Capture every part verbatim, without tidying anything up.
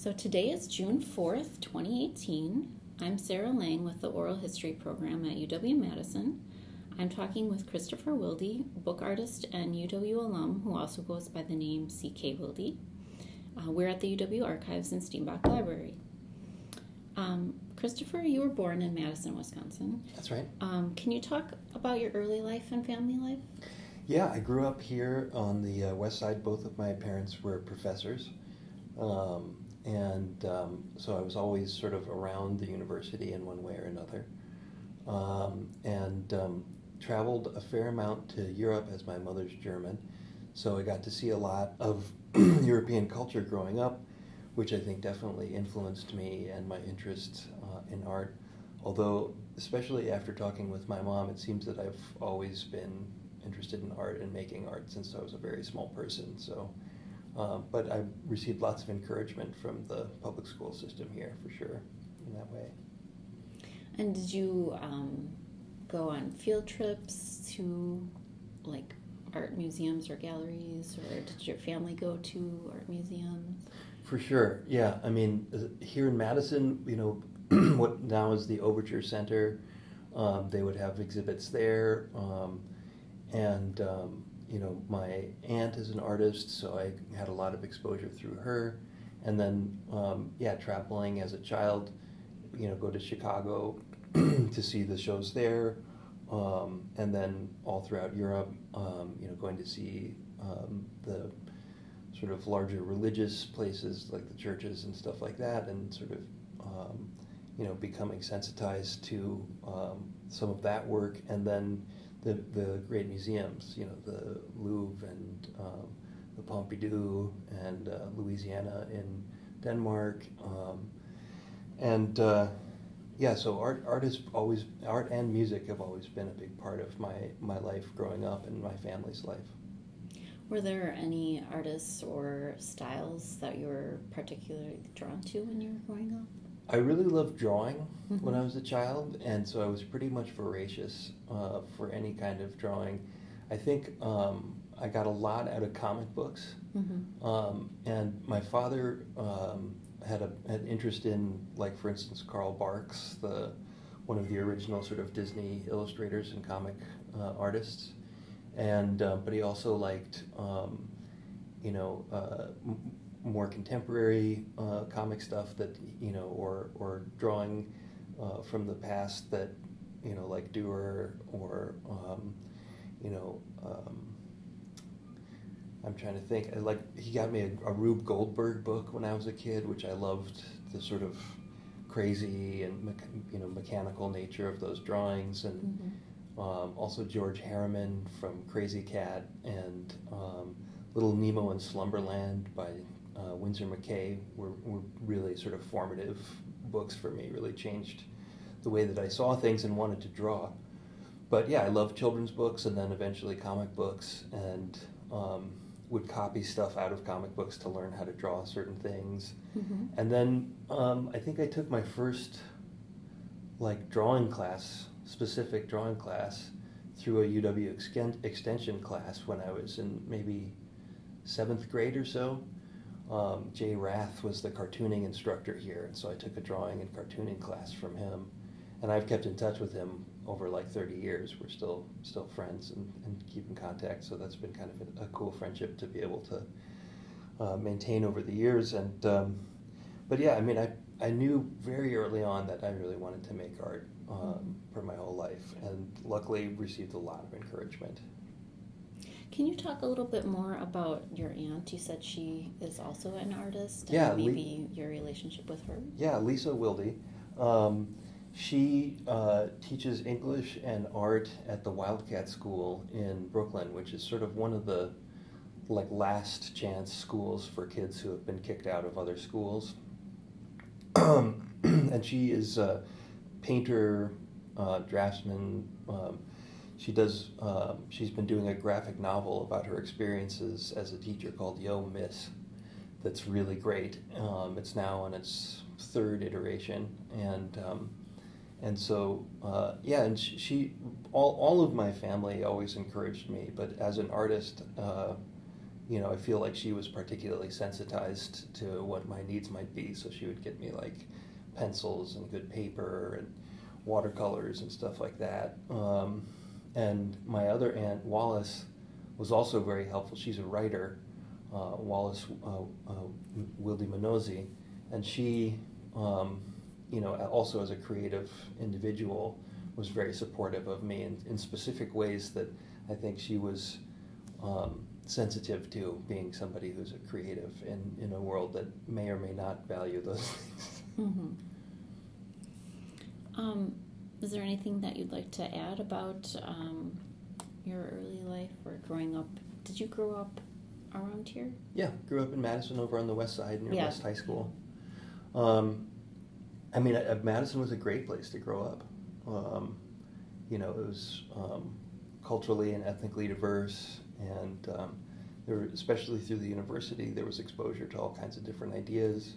So today is June fourth, twenty eighteen. I'm Sarah Lang with the Oral History Program at U W-Madison. I'm talking with Christopher Wilde, book artist and U W alum who also goes by the name C K Wilde. Uh, we're at the U W Archives in Steenbach Library. Um, Christopher, you were born in Madison, Wisconsin. That's right. Um, can you talk about your early life and family life? Yeah, I grew up here on the uh, west side. Both of my parents were professors. Um, and um, so I was always sort of around the university in one way or another. Um, and um, traveled a fair amount to Europe, as my mother's German. So I got to see a lot of European culture growing up, which I think definitely influenced me and my interest uh, in art. Although, especially after talking with my mom, it seems that I've always been interested in art and making art since I was a very small person. So, um, but I received lots of encouragement from the public school system here, for sure, in that way. And did you um, go on field trips to, like, art museums or galleries, or did your family go to art museums? For sure, yeah. I mean, here in Madison, you know, what now is the Overture Center, um, they would have exhibits there, um, and, um, you know, my aunt is an artist, so I had a lot of exposure through her, and then, um, yeah, traveling as a child, you know, go to Chicago to see the shows there, um, and then all throughout Europe, um, you know, going to see um, the sort of larger religious places like the churches and stuff like that, and sort of, um, you know, becoming sensitized to um, some of that work, and then the the great museums, you know, the Louvre and um, the Pompidou and uh, Louisiana in Denmark, um, and uh, yeah, so art art has always art and music have always been a big part of my my life growing up and my family's life. Were there any artists or styles that you were particularly drawn to when you were growing up? I really loved drawing Mm-hmm. when I was a child, and so I was pretty much voracious uh, for any kind of drawing. I think um, I got a lot out of comic books, Mm-hmm. um, and my father um, had a had an interest in, like, for instance, Carl Barks, the one of the original sort of Disney illustrators and comic uh, artists. And uh, but he also liked, um, you know, uh, m- more contemporary uh, comic stuff that, you know, or or drawing uh, from the past that, you know, like Durer or, um, you know, um, I'm trying to think. Like, he got me a, a Rube Goldberg book when I was a kid, which I loved the sort of crazy and me- you know mechanical nature of those drawings, and. Mm-hmm. Um, also George Harriman from Crazy Cat, and um, Little Nemo in Slumberland by uh, Winsor McCay were, were really sort of formative books for me, really changed the way that I saw things and wanted to draw. But yeah, I loved children's books and then eventually comic books, and um, would copy stuff out of comic books to learn how to draw certain things. Mm-hmm. And then um, I think I took my first like drawing class specific drawing class through a U W exten- extension class when I was in maybe seventh grade or so. Um, Jay Rath was the cartooning instructor here, and so I took a drawing and cartooning class from him, and I've kept in touch with him over like thirty years. We're still still friends and, and keep in contact, so that's been kind of a, a cool friendship to be able to uh, maintain over the years. And um, but yeah, I mean, I I knew very early on that I really wanted to make art um, for my whole life, and luckily received a lot of encouragement. Can you talk a little bit more about your aunt? You said she is also an artist, and Yeah, maybe Le- your relationship with her. Yeah, Lisa Wilde. Um, she uh, teaches English and art at the Wildcat School in Brooklyn, which is sort of one of the like last chance schools for kids who have been kicked out of other schools. And she is a painter, uh, draftsman. Um, she does. Um, she's been doing a graphic novel about her experiences as a teacher called Yo Miss. That's really great. Um, it's now on its third iteration, and um, and so uh, yeah. And she, she, all all of my family always encouraged me, but as an artist, uh, you know, I feel like she was particularly sensitized to what my needs might be, so she would get me like pencils and good paper and watercolors and stuff like that. Um, and my other aunt, Wallace, was also very helpful. She's a writer, uh, Wallace uh, uh, Wilde Minozzi, and she, um, you know, also as a creative individual, was very supportive of me in, in specific ways that I think she was um, sensitive to, being somebody who's a creative in, in a world that may or may not value those things. Mm-hmm. Um, is there anything that you'd like to add about um, your early life or growing up? Did you grow up around here? Yeah, grew up in Madison over on the west side near Yeah. West High School. Um, I mean, I, Madison was a great place to grow up. Um, you know, it was um, culturally and ethnically diverse, and um, there were, especially through the university, there was exposure to all kinds of different ideas.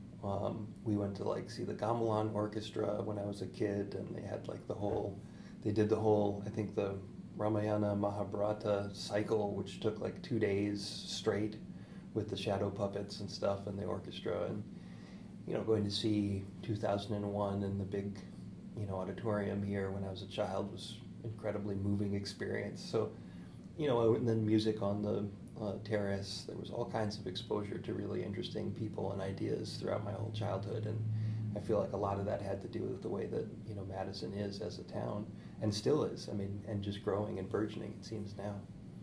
Um, we went to like see the Gamelan Orchestra when I was a kid, and they had like the whole, they did the whole, I think the Ramayana Mahabharata cycle, which took like two days straight with the shadow puppets and stuff and the orchestra. And, you know, going to see two thousand one in the big, you know, auditorium here when I was a child was incredibly moving experience. So, you know, and then music on the uh, terrace. There was all kinds of exposure to really interesting people and ideas throughout my whole childhood, and I feel like a lot of that had to do with the way that, you know, Madison is as a town, and still is. I mean, and just growing and burgeoning, it seems now.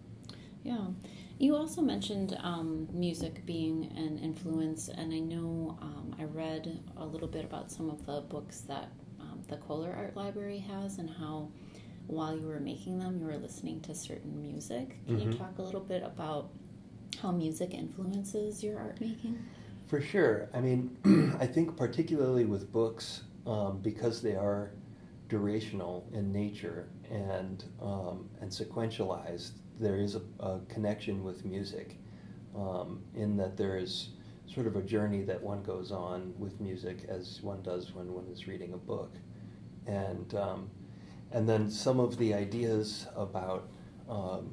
Yeah. You also mentioned um, music being an influence, and I know um, I read a little bit about some of the books that um, the Kohler Art Library has, and how while you were making them, you were listening to certain music. Can Mm-hmm. you talk a little bit about how music influences your art making? For sure. I mean, I think particularly with books, um, because they are durational in nature and um, and sequentialized, there is a, a connection with music, um, in that there is sort of a journey that one goes on with music as one does when one is reading a book. And um, and then some of the ideas about um,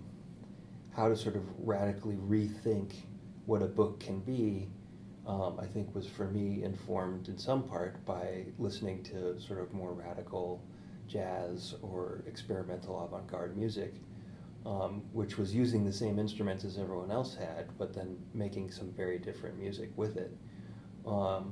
how to sort of radically rethink what a book can be, um, I think was for me informed in some part by listening to sort of more radical jazz or experimental avant-garde music, um, which was using the same instruments as everyone else had, but then making some very different music with it. Um,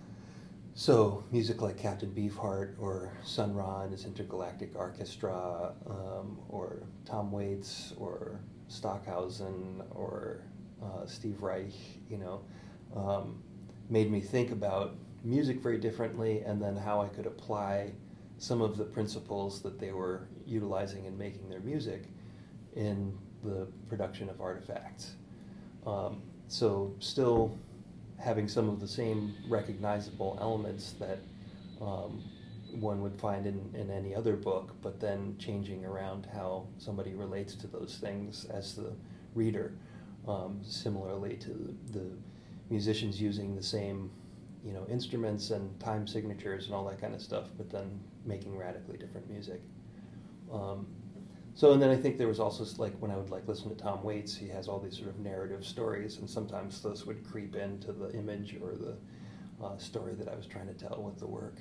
So music like Captain Beefheart or Sun Ra and his Intergalactic Orchestra, um, or Tom Waits or Stockhausen or uh, Steve Reich, you know, um, made me think about music very differently, and then how I could apply some of the principles that they were utilizing in making their music in the production of artifacts. Um, so still having some of the same recognizable elements that um, one would find in, in any other book, but then changing around how somebody relates to those things as the reader. Um, similarly to the, the musicians using the same, you know, instruments and time signatures and all that kind of stuff, but then making radically different music. Um, So, and then I think there was also, like, when I would, like, listen to Tom Waits, he has all these sort of narrative stories, and sometimes those would creep into the image or the uh, story that I was trying to tell with the work.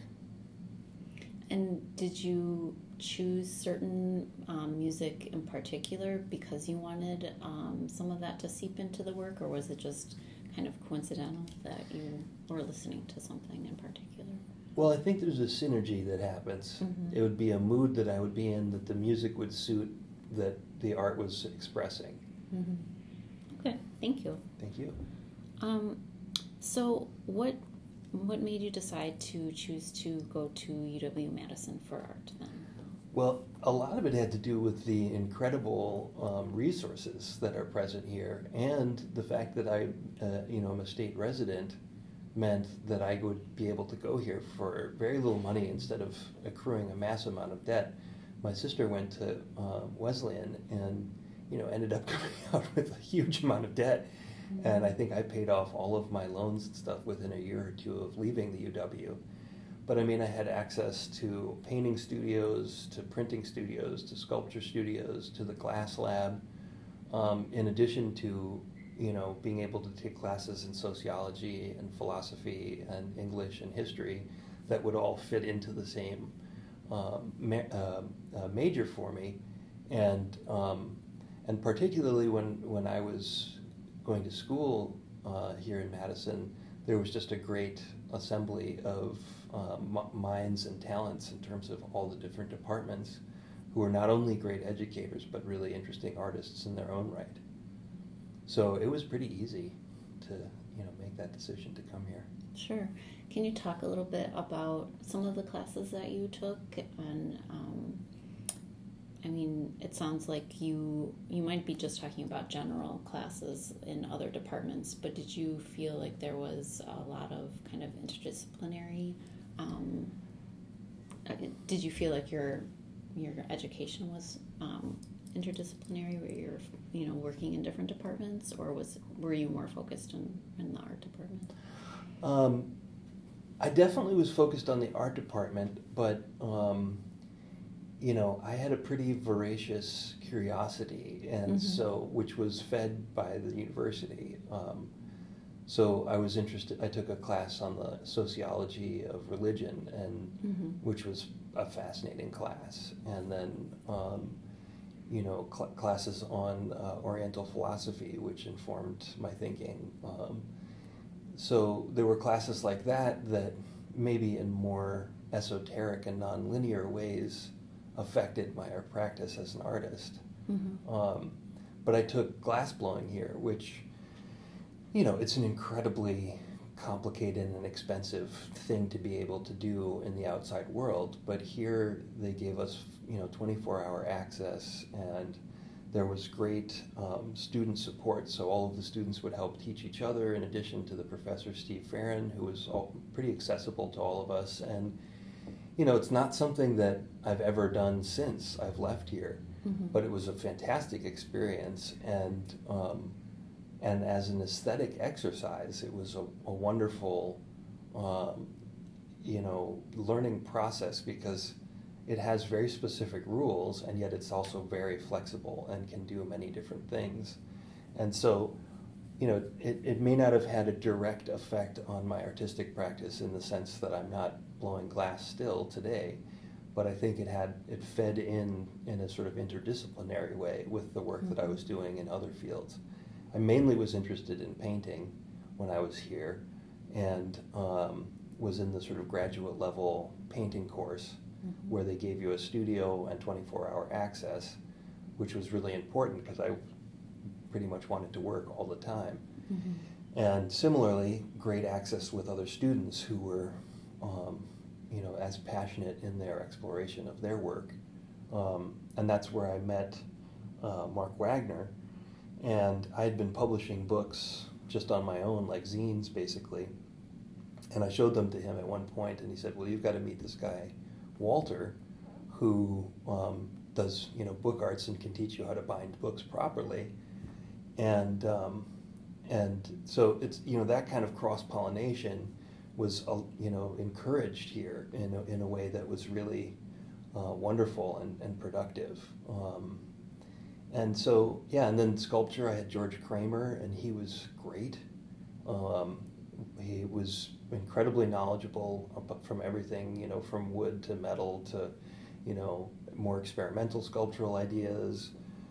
And did you choose certain um, music in particular because you wanted um, some of that to seep into the work, or was it just kind of coincidental that you were listening to something in particular? Well, I think there's a synergy that happens. Mm-hmm. It would be a mood that I would be in that the music would suit that the art was expressing. Mm-hmm. Okay, thank you. Thank you. Um, so what what made you decide to choose to go to U W Madison for art then? Well, a lot of it had to do with the incredible um, resources that are present here, and the fact that I, uh, you know, I'm a state resident, meant that I would be able to go here for very little money instead of accruing a massive amount of debt. My sister went to uh, Wesleyan and, you know, ended up coming out with a huge amount of debt. Mm-hmm. And I think I paid off all of my loans and stuff within a year or two of leaving the U W. But I mean, I had access to painting studios, to printing studios, to sculpture studios, to the glass lab, um, in addition to you know, being able to take classes in sociology and philosophy and English and history that would all fit into the same um, ma- uh, uh, major for me. And um, and particularly when, when I was going to school uh, here in Madison, there was just a great assembly of uh, m- minds and talents in terms of all the different departments who were not only great educators, but really interesting artists in their own right. So it was pretty easy to, you know, make that decision to come here. Sure. Can you talk a little bit about some of the classes that you took? And um, I mean, it sounds like you you might be just talking about general classes in other departments, but did you feel like there was a lot of kind of interdisciplinary? Um, did you feel like your your education was um, interdisciplinary, where you're, you know, working in different departments, or was were you more focused in, in the art department? Um, I definitely was focused on the art department, but um, you know, I had a pretty voracious curiosity, and mm-hmm. so which was fed by the university. Um, so I was interested. I took a class on the sociology of religion, and mm-hmm. which was a fascinating class, and then um, you know cl- classes on uh, Oriental philosophy, which informed my thinking. Um, so there were classes like that that maybe in more esoteric and nonlinear ways affected my art practice as an artist. Mm-hmm. Um, but I took glassblowing here, which, you know, it's an incredibly complicated and expensive thing to be able to do in the outside world. But here they gave us, you know, twenty-four hour access, and there was great um, student support. So all of the students would help teach each other, in addition to the professor, Steve Farron, who was all, pretty accessible to all of us. And, you know, it's not something that I've ever done since I've left here, mm-hmm. but it was a fantastic experience. And um, And as an aesthetic exercise, it was a, a wonderful, um, you know, learning process, because it has very specific rules, and yet it's also very flexible and can do many different things. And so, you know, it, it may not have had a direct effect on my artistic practice in the sense that I'm not blowing glass still today, but I think it had, it fed in in a sort of interdisciplinary way with the work mm-hmm. that I was doing in other fields. I mainly was interested in painting when I was here, and um, was in the sort of graduate level painting course, mm-hmm. where they gave you a studio and twenty-four hour access, which was really important because I pretty much wanted to work all the time. Mm-hmm. And similarly, great access with other students who were, um, you know, as passionate in their exploration of their work. Um, and that's where I met uh, Mark Wagner. And I had been publishing books just on my own, like zines, basically. And I showed them to him at one point, and he said, well, you've got to meet this guy, Walter, who um, does, you know, book arts and can teach you how to bind books properly. And um, and so it's, you know, that kind of cross-pollination was, uh, you know, encouraged here in a, in a way that was really uh, wonderful and, and productive. Um, And so, yeah, and then sculpture, I had George Kramer, and he was great. Um, he was incredibly knowledgeable from everything, you know, from wood to metal to, you know, more experimental sculptural ideas.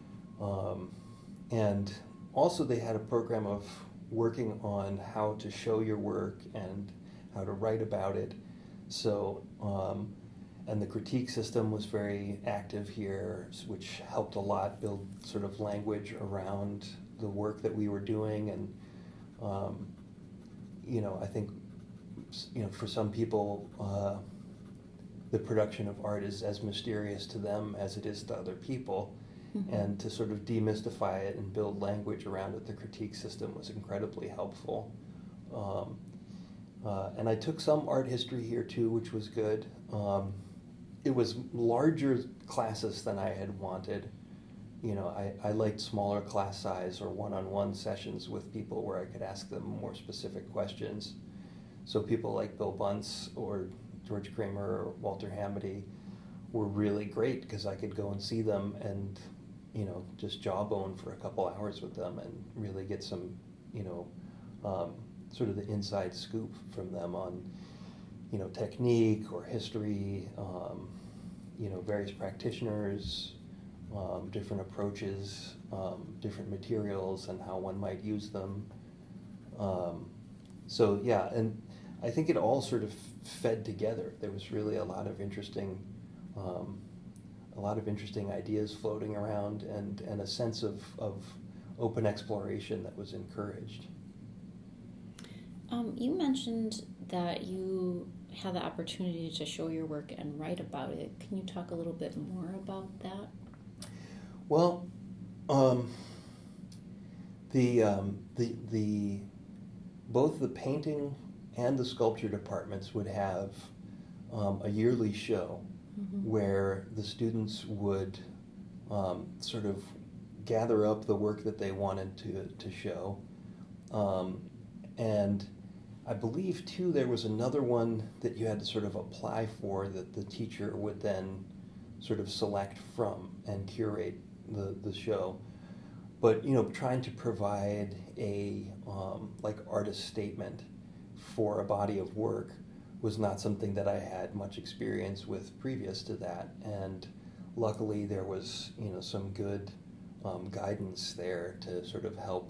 Um, and also they had a program of working on how to show your work and how to write about it. So, um, and the critique system was very active here, which helped a lot build sort of language around the work that we were doing. And, um, you know, I think, you know, for some people, uh, the production of art is as mysterious to them as it is to other people. Mm-hmm. And to sort of demystify it and build language around it, the critique system was incredibly helpful. Um, uh, and I took some art history here too, which was good. Um, it was larger classes than I had wanted. You know, I, I liked smaller class size or one-on-one sessions with people where I could ask them more specific questions. So people like Bill Bunce or George Kramer or Walter Hamady were really great because I could go and see them and you know, just jawbone for a couple hours with them and really get some, you know, um, sort of the inside scoop from them on, you know, technique or history, um, you know, various practitioners, um, different approaches, um, different materials, and how one might use them. Um, so yeah, and I think it all sort of fed together. There was really a lot of interesting, um, a lot of interesting ideas floating around, and, and a sense of, of open exploration that was encouraged. Um, you mentioned that you had the opportunity to show your work and write about it. Can you talk a little bit more about that? Well, um, the um, the the both the painting and the sculpture departments would have um, a yearly show mm-hmm. where the students would um, sort of gather up the work that they wanted to to show, um, and I believe too there was another one that you had to sort of apply for that the teacher would then sort of select from and curate the, the show. But, you know, trying to provide a um, like artist statement for a body of work was not something that I had much experience with previous to that. And luckily there was, you know, some good um, guidance there to sort of help.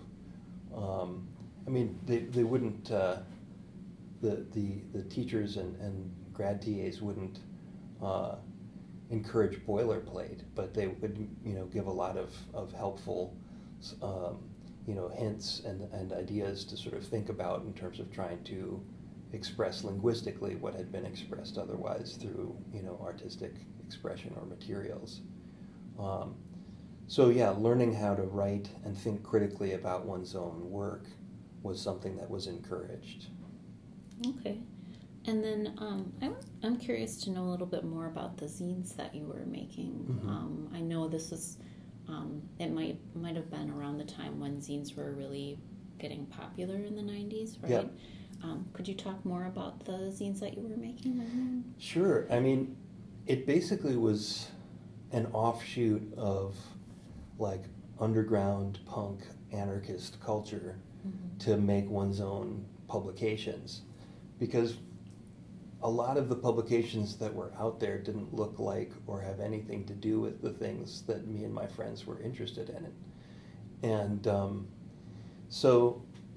Um, I mean, they, they wouldn't, uh, the, the, the teachers and, and grad T As wouldn't uh, encourage boilerplate, but they would, you know, give a lot of, of helpful, um, you know, hints and, and ideas to sort of think about in terms of trying to express linguistically what had been expressed otherwise through, you know, artistic expression or materials. Um, so yeah, learning how to write and think critically about one's own work was something that was encouraged. Okay. And then um, I'm, I'm curious to know a little bit more about the zines that you were making. Mm-hmm. Um, I know this is, um, it might might have been around the time when zines were really getting popular in the nineties, right? Yep. Um, could you talk more about the zines that you were making? Sure. I mean, it basically was an offshoot of like underground punk anarchist culture mm-hmm. to make one's own publications, because a lot of the publications that were out there didn't look like or have anything to do with the things that me and my friends were interested in. And um, so,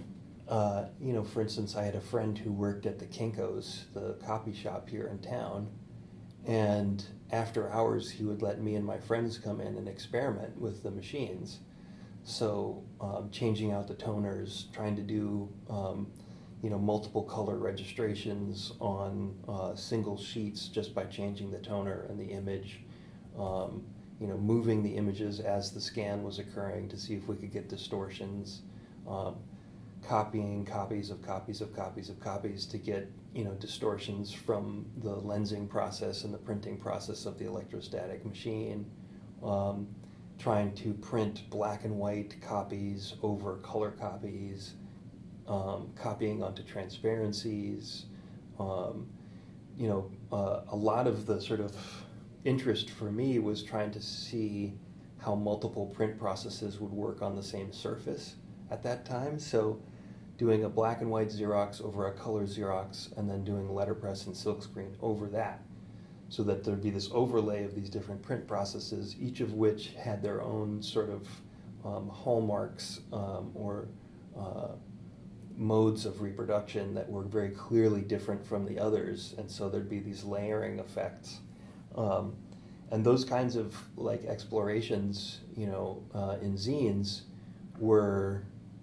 uh, you know, for instance, I had a friend who worked at the Kinko's, the copy shop here in town, and after hours he would let me and my friends come in and experiment with the machines. So um, changing out the toners, trying to do um, you know, multiple color registrations on uh, single sheets just by changing the toner and the image, um, you know, moving the images as the scan was occurring to see if we could get distortions, um, copying copies of copies of copies of copies to get, you know, distortions from the lensing process and the printing process of the electrostatic machine, um, trying to print black and white copies over color copies, Um, copying onto transparencies, um, you know, uh, a lot of the sort of interest for me was trying to see how multiple print processes would work on the same surface at that time. So doing a black and white Xerox over a color Xerox and then doing letterpress and silkscreen over that, so that there'd be this overlay of these different print processes, each of which had their own sort of um, hallmarks um, or uh, modes of reproduction that were very clearly different from the others, and so there'd be these layering effects, um, and those kinds of like explorations, you know, uh, in zines were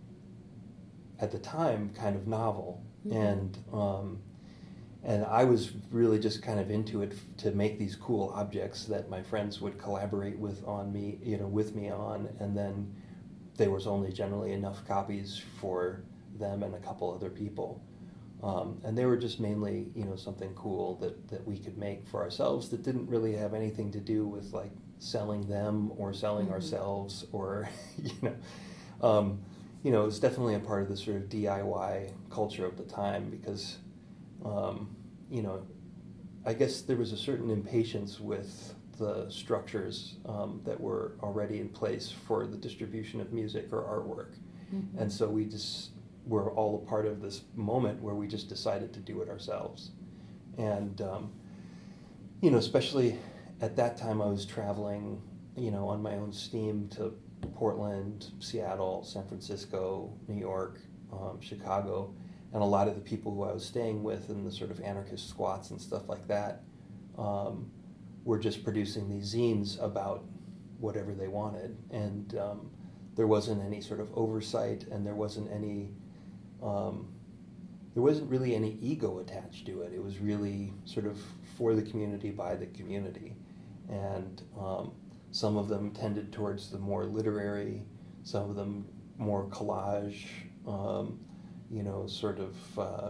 at the time kind of novel, mm-hmm. and um, and I was really just kind of into it to make these cool objects that my friends would collaborate with on me, you know, with me on, and then there was only generally enough copies for them and a couple other people, um, and they were just mainly, you know, something cool that, that we could make for ourselves that didn't really have anything to do with like selling them or selling mm-hmm. ourselves or you know, um, you know, it was definitely a part of the sort of D I Y culture of the time because, um, you know, I guess there was a certain impatience with the structures um, that were already in place for the distribution of music or artwork. Mm-hmm. And so we just were all a part of this moment where we just decided to do it ourselves. And, um, you know, especially at that time I was traveling, you know, on my own steam to Portland, Seattle, San Francisco, New York, um, Chicago, and a lot of the people who I was staying with in the sort of anarchist squats and stuff like that um, were just producing these zines about whatever they wanted. And um, there wasn't any sort of oversight, and there wasn't any, um, there wasn't really any ego attached to it. It was really sort of for the community, by the community. And um, some of them tended towards the more literary, some of them more collage, um, you know, sort of uh,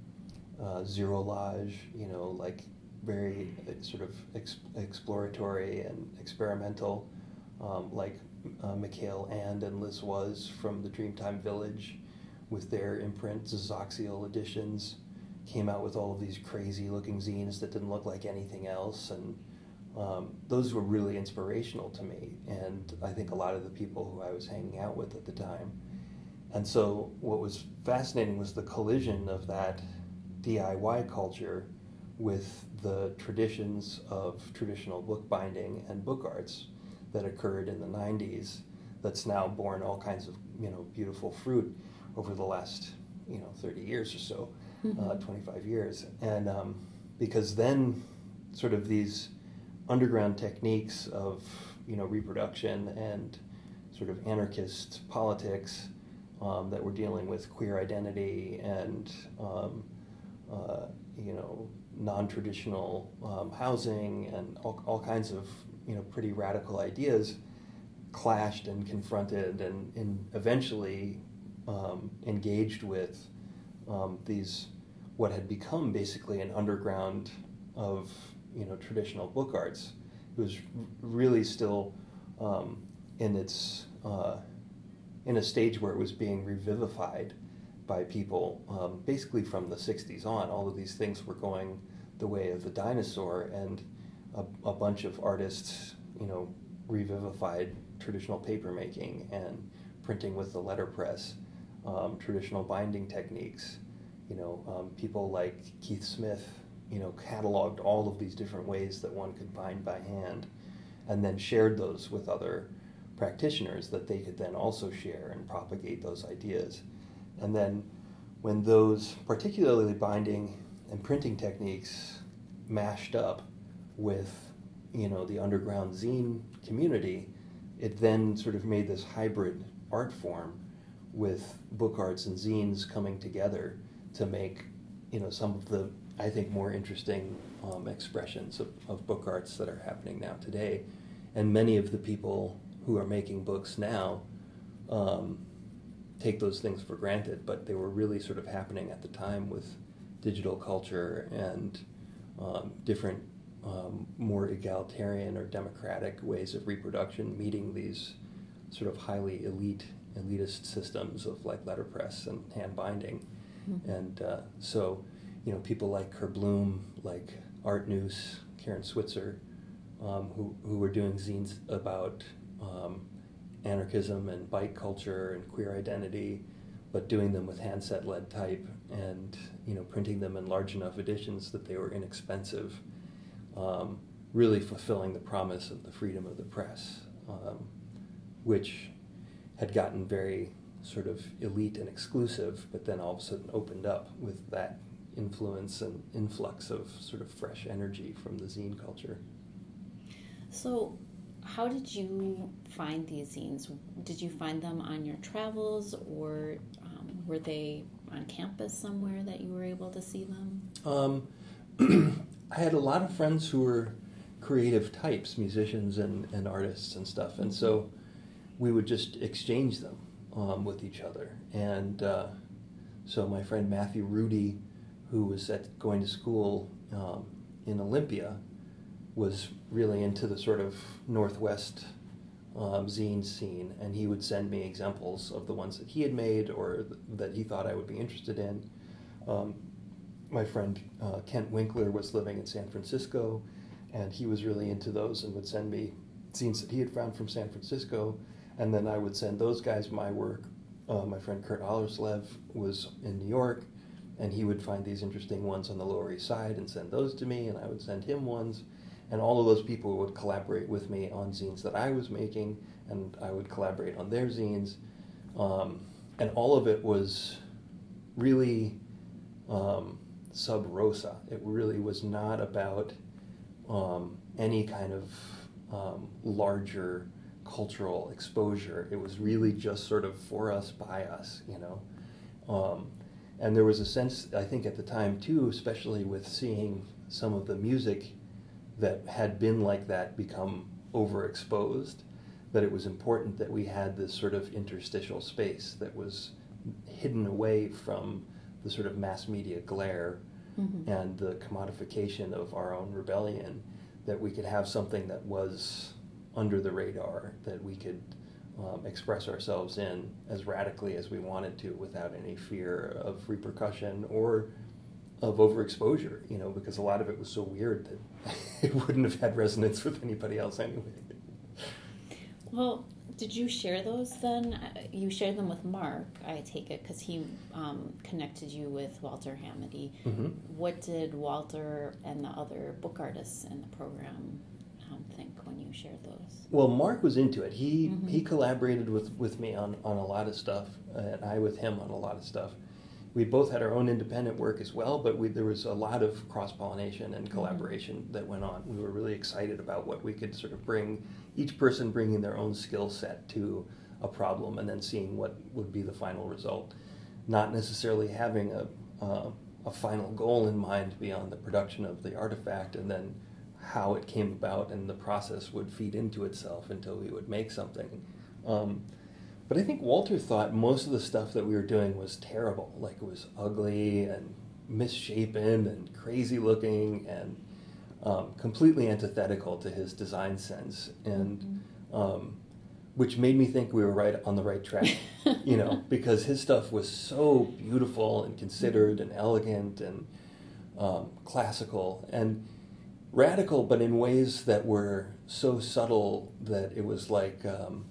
uh, zero-lage, you know, like very uh, sort of ex- exploratory and experimental, um, like uh, Mikhail And and Liz Was from the Dreamtime Village with their imprint, Zoxial Editions, came out with all of these crazy-looking zines that didn't look like anything else, and um, those were really inspirational to me, and I think a lot of the people who I was hanging out with at the time. And so what was fascinating was the collision of that D I Y culture with the traditions of traditional bookbinding and book arts that occurred in the nineties that's now borne all kinds of, you know, beautiful fruit over the last, you know, thirty years or so, mm-hmm. uh, twenty-five years. And um, because then sort of these underground techniques of, you know, reproduction and sort of anarchist politics Um, that were dealing with queer identity and, um, uh, you know, non-traditional um, housing and all, all kinds of, you know, pretty radical ideas clashed and confronted and, and eventually um, engaged with um, these, what had become basically an underground of, you know, traditional book arts. It was really still um, in its... Uh, in a stage where it was being revivified by people, um, basically from the sixties on. All of these things were going the way of the dinosaur, and a, a bunch of artists, you know, revivified traditional papermaking and printing with the letterpress, um, traditional binding techniques. You know, um, people like Keith Smith, you know, cataloged all of these different ways that one could bind by hand, and then shared those with other practitioners that they could then also share and propagate those ideas. And then when those particularly binding and printing techniques mashed up with, you know, the underground zine community, it then sort of made this hybrid art form with book arts and zines coming together to make, you know, some of the, I think, more interesting um, expressions of, of book arts that are happening now today. And many of the people who are making books now um, take those things for granted, but they were really sort of happening at the time with digital culture and um, different, um, more egalitarian or democratic ways of reproduction meeting these sort of highly elite, elitist systems of like letterpress and hand binding. Mm-hmm. And uh, so, you know, people like Kerr Bloom, like Art Noose, Karen Switzer, um, who, who were doing zines about Um, anarchism and bike culture and queer identity, but doing them with handset lead type and, you know, printing them in large enough editions that they were inexpensive, um, really fulfilling the promise of the freedom of the press, um, which had gotten very sort of elite and exclusive, but then all of a sudden opened up with that influence and influx of sort of fresh energy from the zine culture. So how did you find these zines? Did you find them on your travels, or um, were they on campus somewhere that you were able to see them? Um, I had a lot of friends who were creative types, musicians and, and artists and stuff, and so we would just exchange them um, with each other. And uh, so my friend Matthew Rudy, who was at going to school um, in Olympia, was really into the sort of Northwest um, zine scene, and he would send me examples of the ones that he had made or th- that he thought I would be interested in. Um, my friend uh, Kent Winkler was living in San Francisco, and he was really into those and would send me zines that he had found from San Francisco, and then I would send those guys my work. Uh, my friend Kurt Allerslev was in New York, and he would find these interesting ones on the Lower East Side and send those to me, and I would send him ones. And all of those people would collaborate with me on zines that I was making, and I would collaborate on their zines. Um, and all of it was really um, sub rosa. It really was not about um, any kind of um, larger cultural exposure. It was really just sort of for us, by us, you know. Um, and there was a sense, I think at the time too, especially with seeing some of the music that had been like that become overexposed, that it was important that we had this sort of interstitial space that was hidden away from the sort of mass media glare mm-hmm. and the commodification of our own rebellion, that we could have something that was under the radar, that we could um, express ourselves in as radically as we wanted to without any fear of repercussion or of overexposure, you know, because a lot of it was so weird that it wouldn't have had resonance with anybody else anyway. Well, did you share those then? You shared them with Mark, I take it, because he um, connected you with Walter Hamady. Mm-hmm. What did Walter and the other book artists in the program um, think when you shared those? Well, Mark was into it. He mm-hmm. he collaborated with, with me on, on a lot of stuff, and I with him on a lot of stuff. We both had our own independent work as well, but we, there was a lot of cross-pollination and collaboration mm-hmm. that went on. We were really excited about what we could sort of bring, each person bringing their own skill set to a problem and then seeing what would be the final result. Not necessarily having a, uh, a final goal in mind beyond the production of the artifact, and then how it came about and the process would feed into itself until we would make something. Um, But I think Walter thought most of the stuff that we were doing was terrible. Like, it was ugly and misshapen and crazy looking and um, completely antithetical to his design sense, and mm-hmm. um, which made me think we were right on the right track, you know, because his stuff was so beautiful and considered and elegant and um, classical and radical, but in ways that were so subtle that it was like... Um,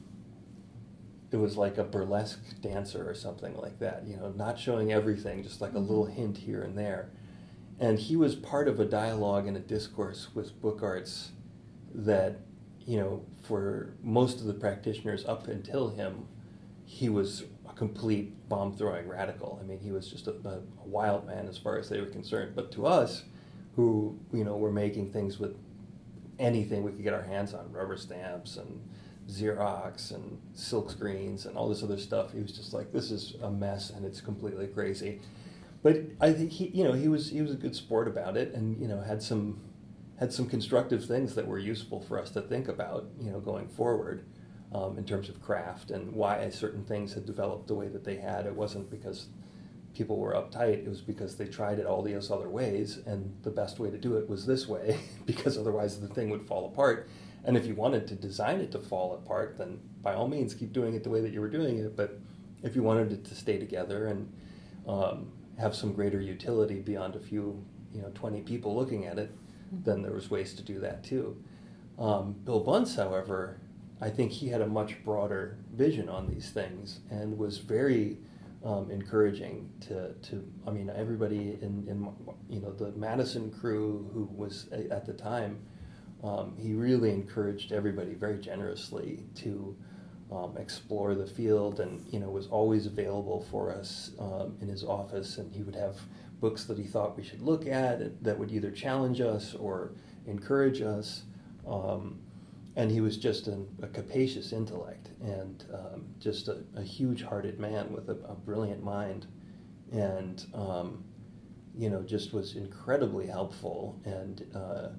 It was like a burlesque dancer or something like that, you know, not showing everything, just like a little hint here and there. And he was part of a dialogue and a discourse with book arts that, you know, for most of the practitioners up until him, he was a complete bomb-throwing radical. I mean, he was just a, a wild man as far as they were concerned. But to us, who, you know, were making things with anything we could get our hands on, rubber stamps and Xerox and silk screens and all this other stuff, he was just like, this is a mess and it's completely crazy. But I think he, you know, he was he was a good sport about it, and, you know, had some had some constructive things that were useful for us to think about, you know, going forward um, in terms of craft and why certain things had developed the way that they had. It wasn't because people were uptight, it was because they tried it all these other ways, and the best way to do it was this way, because otherwise the thing would fall apart. And if you wanted to design it to fall apart, then by all means keep doing it the way that you were doing it. But if you wanted it to stay together and um, have some greater utility beyond a few, you know, twenty people looking at it, then there was ways to do that too. Um, Bill Bunce, however, I think he had a much broader vision on these things and was very um, encouraging to, to, I mean, everybody in, in, you know, the Madison crew who was at the time, Um, he really encouraged everybody very generously to um, explore the field, and, you know, was always available for us um, in his office, and he would have books that he thought we should look at that would either challenge us or encourage us. Um, and he was just an, a capacious intellect and um, just a, a huge-hearted man with a, a brilliant mind, and, um, you know, just was incredibly helpful and uh,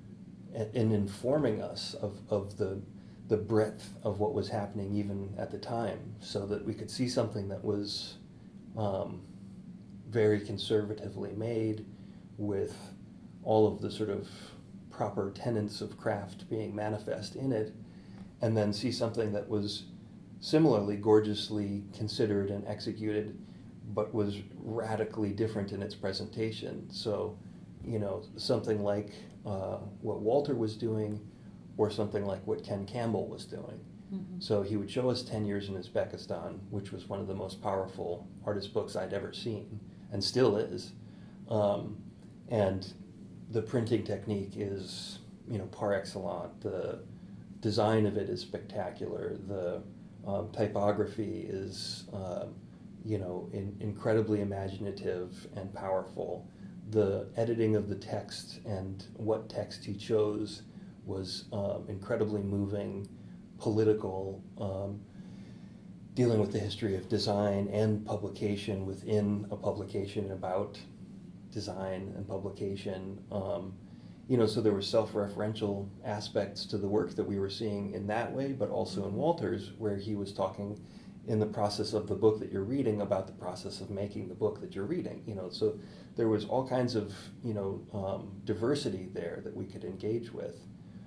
in informing us of, of the the breadth of what was happening even at the time, so that we could see something that was um, very conservatively made with all of the sort of proper tenets of craft being manifest in it, and then see something that was similarly gorgeously considered and executed, but was radically different in its presentation. So you know, something like uh, what Walter was doing, or something like what Ken Campbell was doing. Mm-hmm. So he would show us ten years in Uzbekistan, which was one of the most powerful artist books I'd ever seen, and still is. Um, and the printing technique is, you know, par excellence. The design of it is spectacular. The um, typography is, uh, you know, in, incredibly imaginative and powerful. The editing of the text and what text he chose was um, incredibly moving, political, um, dealing with the history of design and publication within a publication about design and publication. Um, you know, so there were self-referential aspects to the work that we were seeing in that way, but also in Walter's, where he was talking in the process of the book that you're reading about the process of making the book that you're reading. You know, so there was all kinds of, you know, um, diversity there that we could engage with.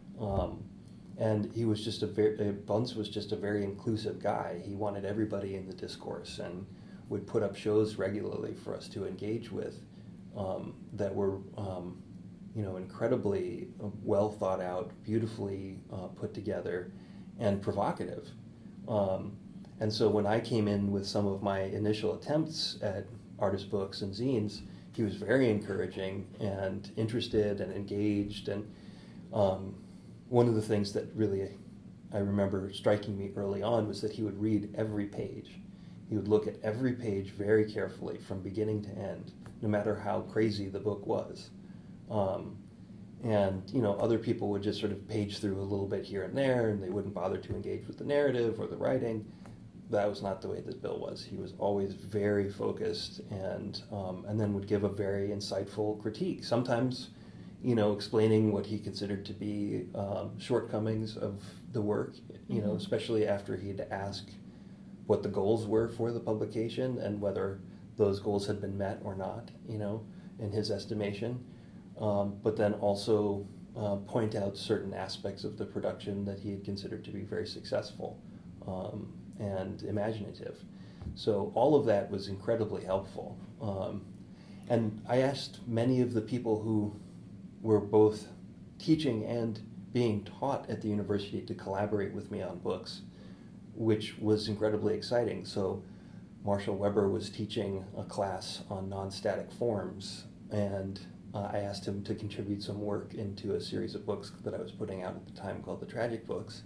Um, and he was just a very, Bunce was just a very inclusive guy. He wanted everybody in the discourse and would put up shows regularly for us to engage with um, that were, um, you know, incredibly well thought out, beautifully uh, put together, and provocative. Um, and so when I came in with some of my initial attempts at artist books and zines, he was very encouraging and interested and engaged. And um, one of the things that really I remember striking me early on was that he would read every page. He would look at every page very carefully from beginning to end, no matter how crazy the book was. Um, and, you know, other people would just sort of page through a little bit here and there, and they wouldn't bother to engage with the narrative or the writing. That was not the way that Bill was. He was always very focused, and um, and then would give a very insightful critique, sometimes, you know, explaining what he considered to be um, shortcomings of the work, you know, mm-hmm. especially after he'd asked what the goals were for the publication and whether those goals had been met or not, you know, in his estimation. Um, but then also uh, point out certain aspects of the production that he had considered to be very successful um, and imaginative. So all of that was incredibly helpful. Um, and I asked many of the people who were both teaching and being taught at the university to collaborate with me on books, which was incredibly exciting. So Marshall Weber was teaching a class on non-static forms, and uh, I asked him to contribute some work into a series of books that I was putting out at the time called the Tragic Books.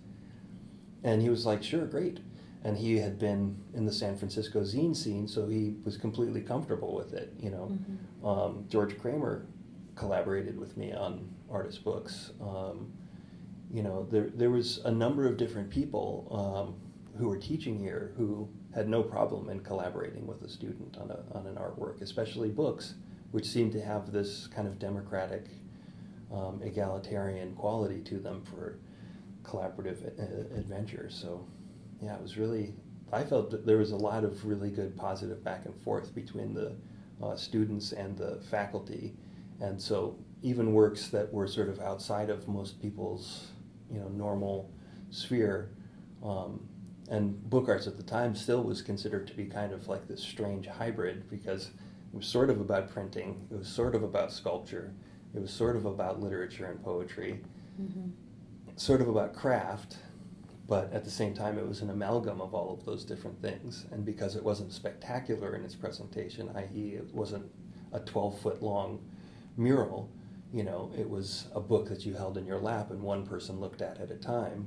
And he was like, sure, great. And he had been in the San Francisco zine scene, so he was completely comfortable with it, you know. Mm-hmm. Um, George Kramer collaborated with me on artist books. Um, you know, there there was a number of different people um, who were teaching here who had no problem in collaborating with a student on a on an artwork, especially books, which seemed to have this kind of democratic, um, egalitarian quality to them for collaborative a- adventures. So, yeah, it was really, I felt that there was a lot of really good positive back and forth between the uh, students and the faculty. And so even works that were sort of outside of most people's, you know, normal sphere, um, and book arts at the time still was considered to be kind of like this strange hybrid, because it was sort of about printing, it was sort of about sculpture, it was sort of about literature and poetry, mm-hmm. sort of about craft, but at the same time it was an amalgam of all of those different things. And because it wasn't spectacular in its presentation, that is it wasn't a twelve-foot long mural, you know, it was a book that you held in your lap and one person looked at at a time.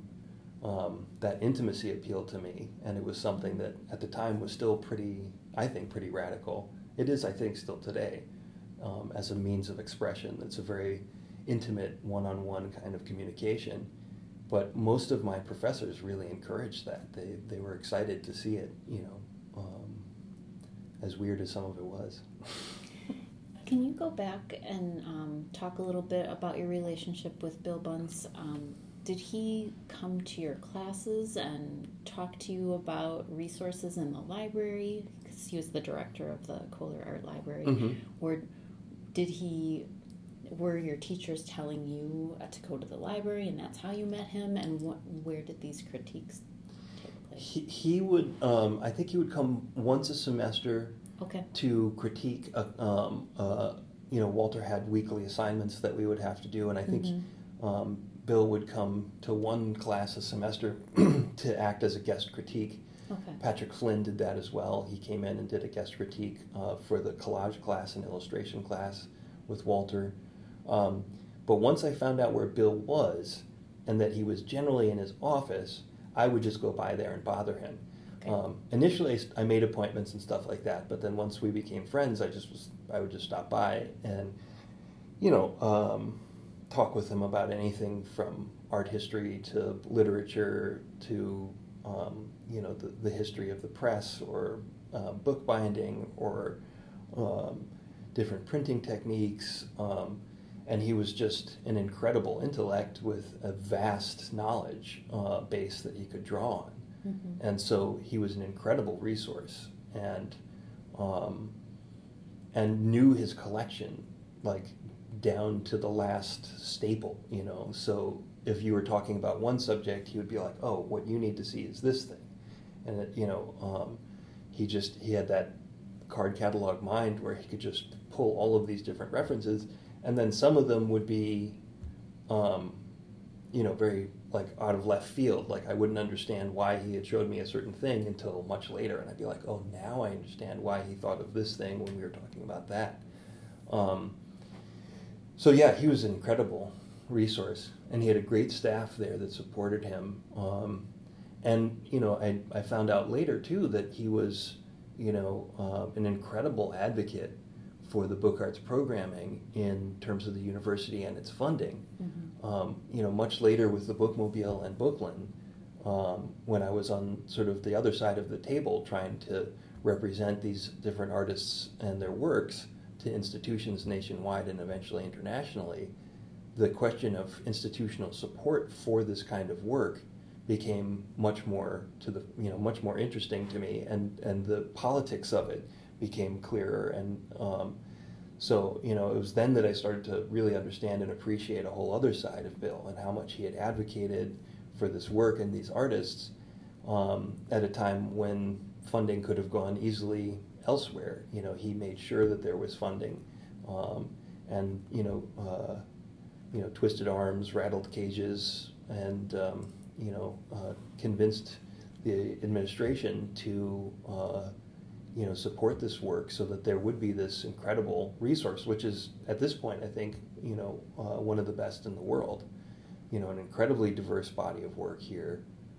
Um, that intimacy appealed to me, and it was something that at the time was still pretty, I think, pretty radical. It is, I think, still today, um, as a means of expression. It's a very intimate, one-on-one kind of communication. But most of my professors really encouraged that. They they were excited to see it, you know, um, as weird as some of it was. Can you go back and um, talk a little bit about your relationship with Bill Bunce? Um, did he come to your classes and talk to you about resources in the library? Because he was the director of the Kohler Art Library. Mm-hmm. Or did he, were your teachers telling you to go to the library and that's how you met him? And what, where did these critiques take place? He, he would, um, I think he would come once a semester. Okay. To critique, a, um, uh, you know, Walter had weekly assignments that we would have to do, and I think mm-hmm. um, Bill would come to one class a semester to act as a guest critique. Okay. Patrick Flynn did that as well. He came in and did a guest critique uh, for the collage class and illustration class with Walter. Um, but once I found out where Bill was and that he was generally in his office, I would just go by there and bother him. Okay. Um, initially, I made appointments and stuff like that, but then once we became friends, I just was I would just stop by and, you know, um, talk with him about anything from art history to literature to um, you know the, the history of the press or uh, bookbinding or um, different printing techniques. Um, and he was just an incredible intellect with a vast knowledge uh, base that he could draw on. Mm-hmm. And so he was an incredible resource and um, and knew his collection like down to the last staple, you know. So if you were talking about one subject, he would be like, oh, what you need to see is this thing. And, it, you know, um, he just, he had that card catalog mind where he could just pull all of these different references. And then some of them would be, um, you know, very like out of left field. Like I wouldn't understand why he had showed me a certain thing until much later. And I'd be like, oh, now I understand why he thought of this thing when we were talking about that. Um, so yeah, he was an incredible resource. And he had a great staff there that supported him. Um, and, you know, I, I found out later, too, that he was, you know, uh, an incredible advocate for the book arts programming in terms of the university and its funding. Mm-hmm. Um, you know, much later with the Bookmobile and Booklyn, um, when I was on sort of the other side of the table trying to represent these different artists and their works to institutions nationwide and eventually internationally, the question of institutional support for this kind of work became much more to the you know much more interesting to me, and and the politics of it became clearer. And um, so you know it was then that I started to really understand and appreciate a whole other side of Bill and how much he had advocated for this work and these artists um, at a time when funding could have gone easily elsewhere. You know, he made sure that there was funding, um, and you know. Uh, you know, twisted arms, rattled cages, and, um, you know, uh, convinced the administration to, uh, you know, support this work so that there would be this incredible resource, which is, at this point, I think, you know, uh, one of the best in the world. You know, an incredibly diverse body of work here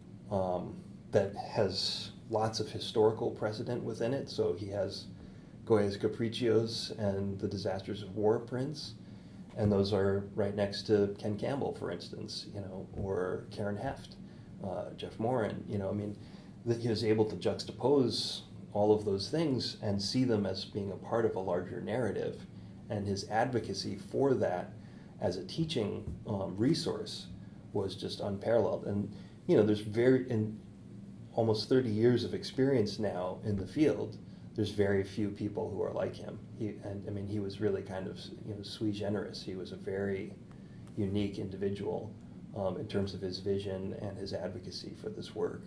um, that has lots of historical precedent within it. So he has Goya's Capriccios and the Disasters of War prints. And those are right next to Ken Campbell, for instance, you know, or Karen Heft, uh, Jeff Morin. You know, I mean, that he was able to juxtapose all of those things and see them as being a part of a larger narrative. And his advocacy for that as a teaching um, resource was just unparalleled. And, you know, there's very, in almost thirty years of experience now in the field, there's very few people who are like him. He, and I mean, he was really kind of, you know, sui generis. He was a very unique individual um, in terms of his vision and his advocacy for this work.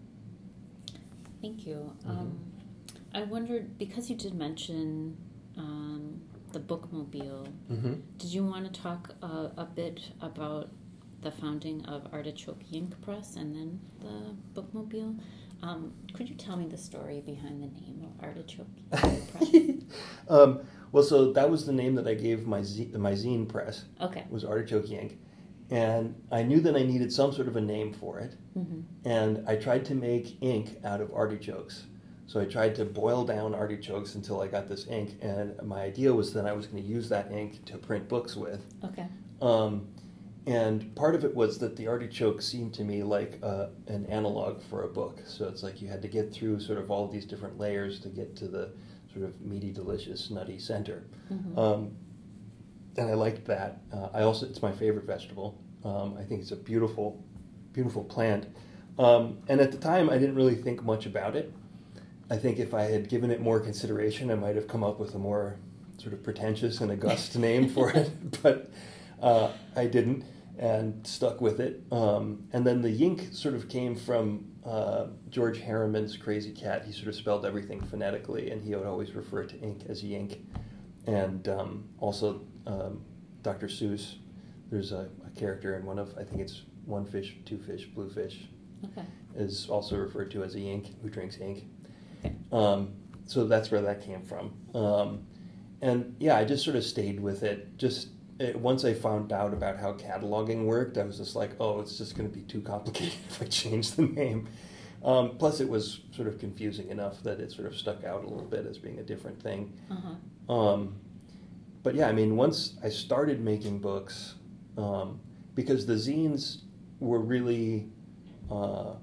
Thank you. Mm-hmm. Um, I wondered, because you did mention um, the Bookmobile, mm-hmm. did you want to talk uh, a bit about the founding of Artichoke Ink Press and then the Bookmobile? Um, could you tell me the story behind the name of Artichoke Ink Press? um, well, so that was the name that I gave my z- my zine press. Okay. Was Artichoke Ink. And I knew that I needed some sort of a name for it. Mm-hmm. And I tried to make ink out of artichokes. So I tried to boil down artichokes until I got this ink. And my idea was that I was going to use that ink to print books with. Okay. Um, and part of it was that the artichoke seemed to me like uh, an analog for a book. So it's like you had to get through sort of all of these different layers to get to the sort of meaty, delicious, nutty center. Mm-hmm. Um, and I liked that. Uh, I also, it's my favorite vegetable. Um, I think it's a beautiful, beautiful plant. Um, and at the time, I didn't really think much about it. I think if I had given it more consideration, I might have come up with a more sort of pretentious and august name for it. But uh, I didn't, and stuck with it. Um, and then the Yink sort of came from uh, George Harriman's Crazy Cat. He sort of spelled everything phonetically, and he would always refer to ink as Yink. and um, also um, Doctor Seuss. There's a, a character in one of, I think it's One Fish, Two Fish, Blue Fish, Okay. is also referred to as a Yink who drinks ink. Okay. Um, so that's where that came from. Um, and yeah, I just sort of stayed with it. Just it, once I found out about how cataloging worked, I was just like, oh, it's just going to be too complicated if I change the name. Um, plus, it was sort of confusing enough that it sort of stuck out a little bit as being a different thing. Uh-huh. Um, but yeah, I mean, once I started making books, um, because the zines were really, uh,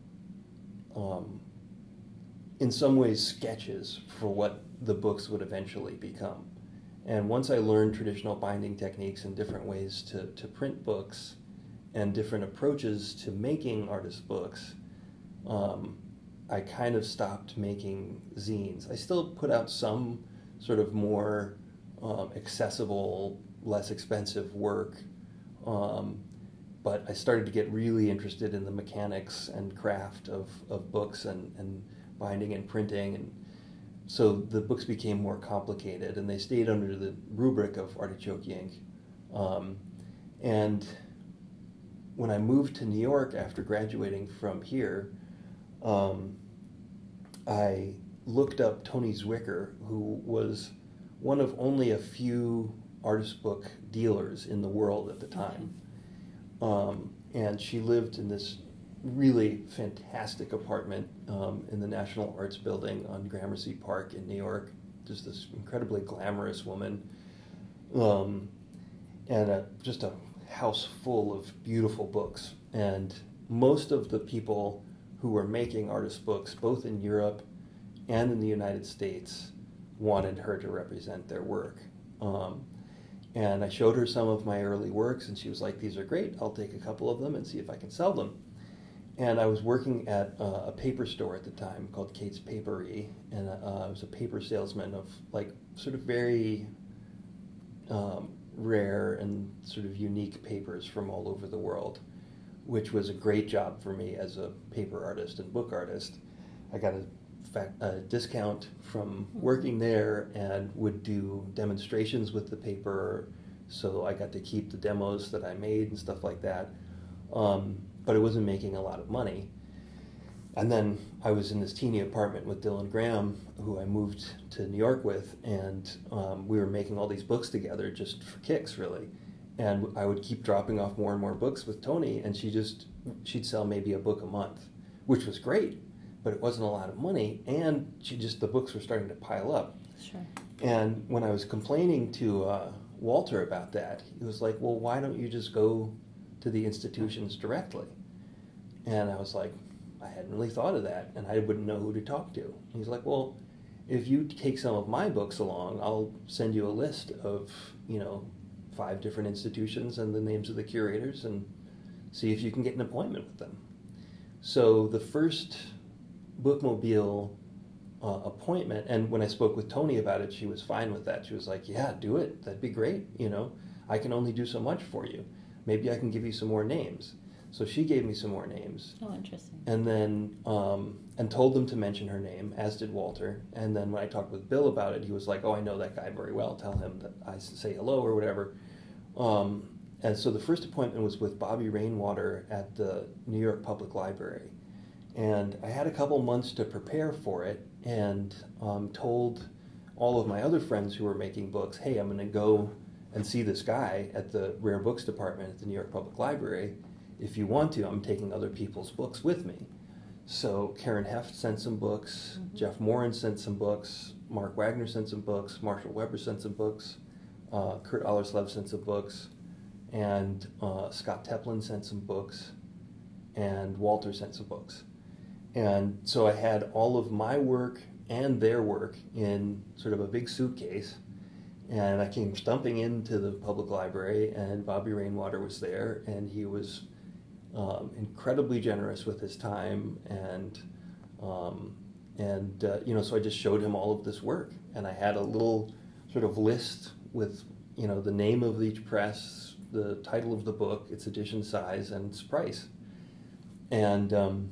um, in some ways, sketches for what the books would eventually become. And once I learned traditional binding techniques and different ways to, to print books and different approaches to making artist books, um, I kind of stopped making zines. I still put out some sort of more um, accessible, less expensive work, um, but I started to get really interested in the mechanics and craft of, of books and, and binding and printing, and so the books became more complicated, and they stayed under the rubric of Artichoke Ink. Um, and when I moved to New York after graduating from here, um, I looked up Tony Zwicker, who was one of only a few artist book dealers in the world at the time. Okay. Um, and she lived in this really fantastic apartment um, in the National Arts Building on Gramercy Park in New York. Just this incredibly glamorous woman, um, and a, just a house full of beautiful books. And most of the people who were making artist books, both in Europe and in the United States, wanted her to represent their work. Um, and I showed her some of my early works, and she was like, these are great, I'll take a couple of them and see if I can sell them. And I was working at uh, a paper store at the time called Kate's Papery, and uh, I was a paper salesman of like sort of very um, rare and sort of unique papers from all over the world, which was a great job for me as a paper artist and book artist. I got a, fact, a discount from working there and would do demonstrations with the paper, so I got to keep the demos that I made and stuff like that. Um, but it wasn't making a lot of money. And then I was in this teeny apartment with Dylan Graham, who I moved to New York with, and um, we were making all these books together just for kicks, really. And I would keep dropping off more and more books with Tony, and she just, she'd sell maybe a book a month, which was great, but it wasn't a lot of money, and she just, the books were starting to pile up. Sure. And when I was complaining to uh, Walter about that, he was like, well, why don't you just go to the institutions directly? And I was like, I hadn't really thought of that, and I wouldn't know who to talk to. And he's like, well, if you take some of my books along, I'll send you a list of, you know, five different institutions and the names of the curators, and see if you can get an appointment with them. So the first bookmobile uh, appointment, and when I spoke with Tony about it, she was fine with that. She was like, yeah, do it. That'd be great. You know, I can only do so much for you. Maybe I can give you some more names. So she gave me some more names. Oh, interesting. And then, um, and told them to mention her name, as did Walter. And then when I talked with Bill about it, he was like, oh, I know that guy very well. Tell him that I say hello or whatever. Um, and so the first appointment was with Bobby Rainwater at the New York Public Library. And I had a couple months to prepare for it, and um, told all of my other friends who were making books, hey, I'm going to go and see this guy at the Rare Books Department at the New York Public Library. If you want to, I'm taking other people's books with me. So Karen Heft sent some books, mm-hmm. Jeff Morin sent some books, Mark Wagner sent some books, Marshall Weber sent some books, uh, Kurt Allerslev sent some books, and uh, Scott Teplin sent some books, and Walter sent some books. And so I had all of my work and their work in sort of a big suitcase, and I came stumping into the public library, and Bobby Rainwater was there, and he was um, incredibly generous with his time, and um, and uh, you know, so I just showed him all of this work, and I had a little sort of list with, you know, the name of each press, the title of the book, its edition size, and its price, and um,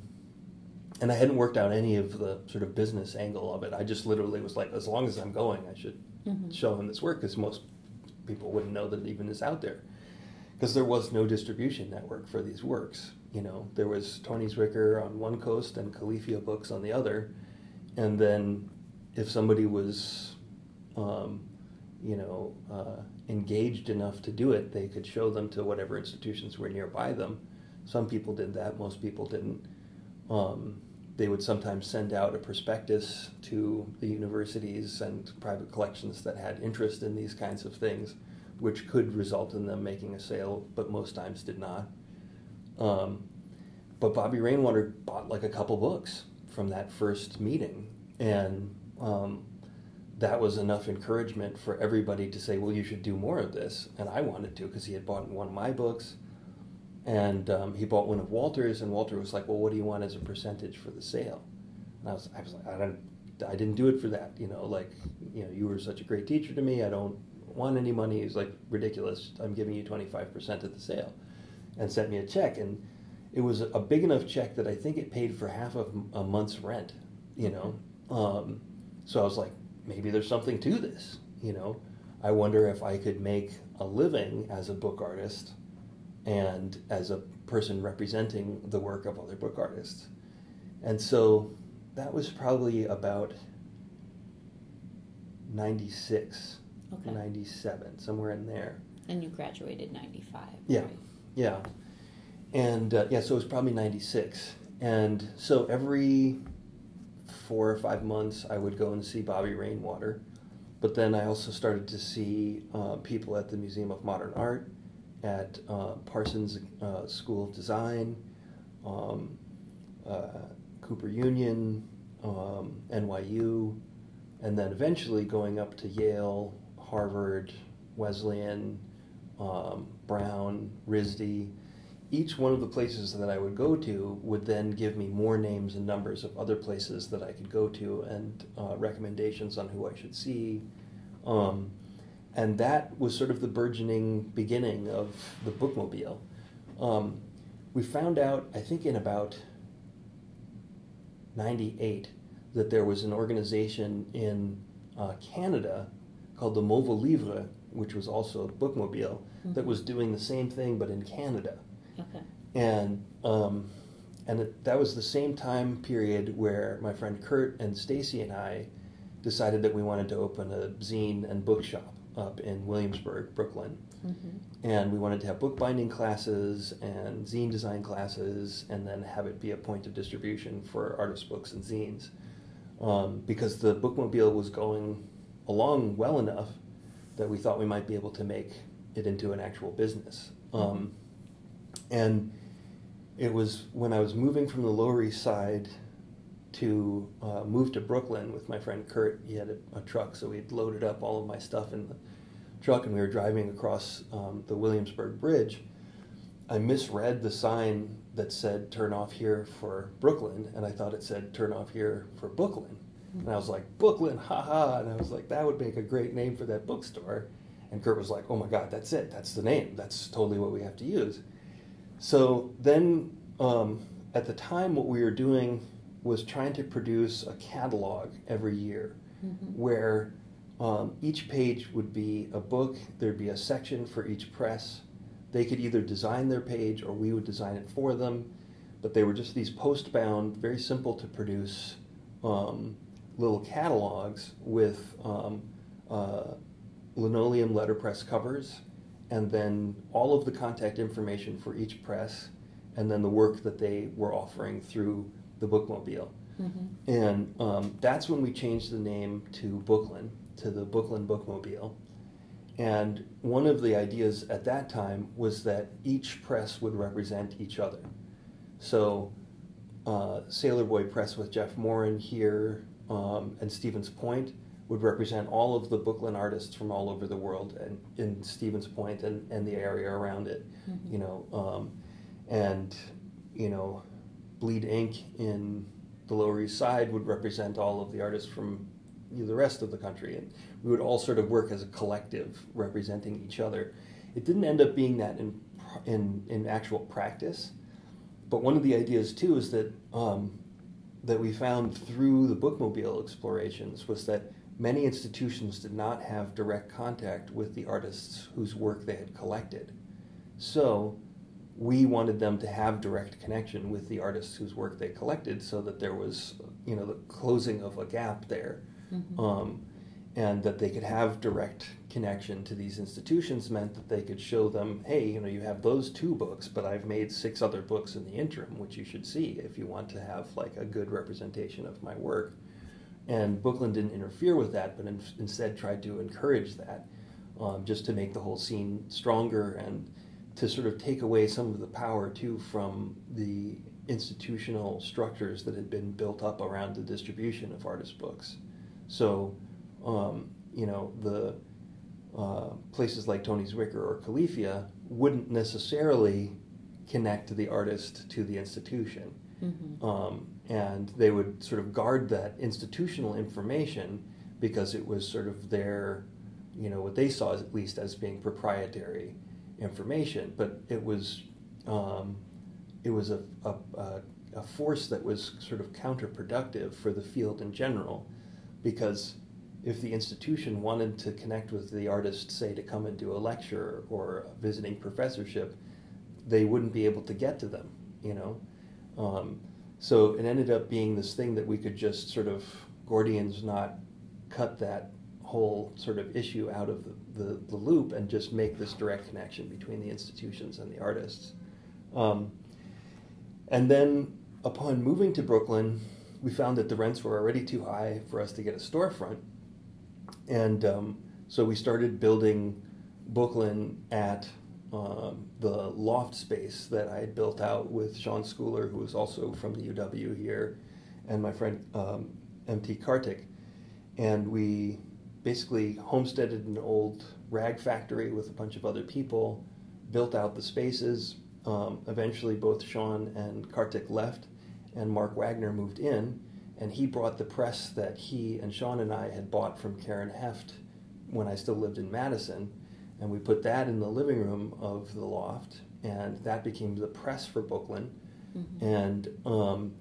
and I hadn't worked out any of the sort of business angle of it. I just literally was like, as long as I'm going, I should mm-hmm. show him this work, because most people wouldn't know that it even is out there. Because there was no distribution network for these works. You know, there was Tony Zwicker on one coast and Califia Books on the other. And then if somebody was, um, you know, uh, engaged enough to do it, they could show them to whatever institutions were nearby them. Some people did that, most people didn't. Um, they would sometimes send out a prospectus to the universities and private collections that had interest in these kinds of things, which could result in them making a sale, but most times did not. Um, but Bobby Rainwater bought like a couple books from that first meeting, and um, that was enough encouragement for everybody to say, well, you should do more of this. And I wanted to, because he had bought one of my books, and um, he bought one of Walter's, and Walter was like, well, what do you want as a percentage for the sale? And I was, I was like, I don't, I didn't do it for that, you know, like, you know, you were such a great teacher to me, I don't want any money. He's like, ridiculous, I'm giving you twenty-five percent of the sale, and sent me a check. And it was a big enough check that I think it paid for half of a month's rent, you know. Um, so I was like, maybe there's something to this, you know. I wonder if I could make a living as a book artist and as a person representing the work of other book artists. And so that was probably about ninety-six, okay. ninety-seven, somewhere in there. And you graduated ninety-five. Yeah, right? yeah. And uh, yeah, so it was probably ninety-six. And so every four or five months I would go and see Bobby Rainwater. But then I also started to see uh, people at the Museum of Modern Art, at uh, Parsons uh, School of Design, um, uh, Cooper Union, um, N Y U, and then eventually going up to Yale, Harvard, Wesleyan, um, Brown, R I S D. Each one of the places that I would go to would then give me more names and numbers of other places that I could go to, and uh, recommendations on who I should see. Um, and that was sort of the burgeoning beginning of the bookmobile. Um, we found out, I think in about ninety-eight, that there was an organization in uh, Canada called the Mauvais Livre, which was also a bookmobile, mm-hmm. that was doing the same thing but in Canada. Okay. And um, and it, that was the same time period where my friend Kurt and Stacy and I decided that we wanted to open a zine and bookshop up in Williamsburg, Brooklyn. Mm-hmm. And we wanted to have bookbinding classes and zine design classes, and then have it be a point of distribution for artist books and zines. Um, because the bookmobile was going along well enough that we thought we might be able to make it into an actual business. Um, and it was when I was moving from the Lower East Side to uh, move to Brooklyn with my friend Kurt. He had a, a truck, so we'd loaded up all of my stuff in the truck, and we were driving across um, the Williamsburg Bridge. I misread the sign that said turn off here for Brooklyn, and I thought it said turn off here for Booklyn. And I was like, Booklyn, haha, and I was like, that would make a great name for that bookstore. And Kurt was like, oh my God, that's it, that's the name, that's totally what we have to use. So then, um, at the time, what we were doing was trying to produce a catalog every year, mm-hmm. where um, each page would be a book, there'd be a section for each press. They could either design their page or we would design it for them, but they were just these post-bound, very simple to produce um, little catalogs with um, uh, linoleum letterpress covers, and then all of the contact information for each press, and then the work that they were offering through the bookmobile. Mm-hmm. And um, that's when we changed the name to Booklyn, to the Booklyn Bookmobile. And one of the ideas at that time was that each press would represent each other. So uh, Sailor Boy Press with Jeff Morin here, um, and Stevens Point would represent all of the Booklyn artists from all over the world, and in Stevens Point and, and the area around it, mm-hmm. you know, um, and, you know, Bleed Ink in the Lower East Side would represent all of the artists from you know, the rest of the country, and we would all sort of work as a collective representing each other. It didn't end up being that in in, in actual practice, but one of the ideas too is that um, that we found through the bookmobile explorations was that many institutions did not have direct contact with the artists whose work they had collected. So we wanted them to have direct connection with the artists whose work they collected, so that there was, you know, the closing of a gap there. Mm-hmm. Um, and that they could have direct connection to these institutions meant that they could show them, hey, you know, you have those two books, but I've made six other books in the interim, which you should see if you want to have like a good representation of my work. And Booklyn didn't interfere with that, but in, instead tried to encourage that, um, just to make the whole scene stronger and to sort of take away some of the power, too, from the institutional structures that had been built up around the distribution of artist books. So, um, you know, the uh, places like Tony Zwicker or Califia wouldn't necessarily connect the artist to the institution. Mm-hmm. Um, and they would sort of guard that institutional information because it was sort of their, you know, what they saw at least as being proprietary information. But it was um, it was a, a, a force that was sort of counterproductive for the field in general, because if the institution wanted to connect with the artist, say, to come and do a lecture or a visiting professorship, they wouldn't be able to get to them, you know. Um, so it ended up being this thing that we could just sort of, Gordians not cut that whole sort of issue out of the, the, the loop and just make this direct connection between the institutions and the artists. Um, and then upon moving to Brooklyn, we found that the rents were already too high for us to get a storefront. And um, so we started building Brooklyn at um, the loft space that I had built out with Sean Schooler, who was also from the U W here, and my friend um, M T Kartik. And we basically homesteaded an old rag factory with a bunch of other people, built out the spaces. Um, eventually both Sean and Kartik left, and Mark Wagner moved in, and he brought the press that he and Sean and I had bought from Karen Heft when I still lived in Madison, and we put that in the living room of the loft, and that became the press for Brooklyn. Mm-hmm. And um,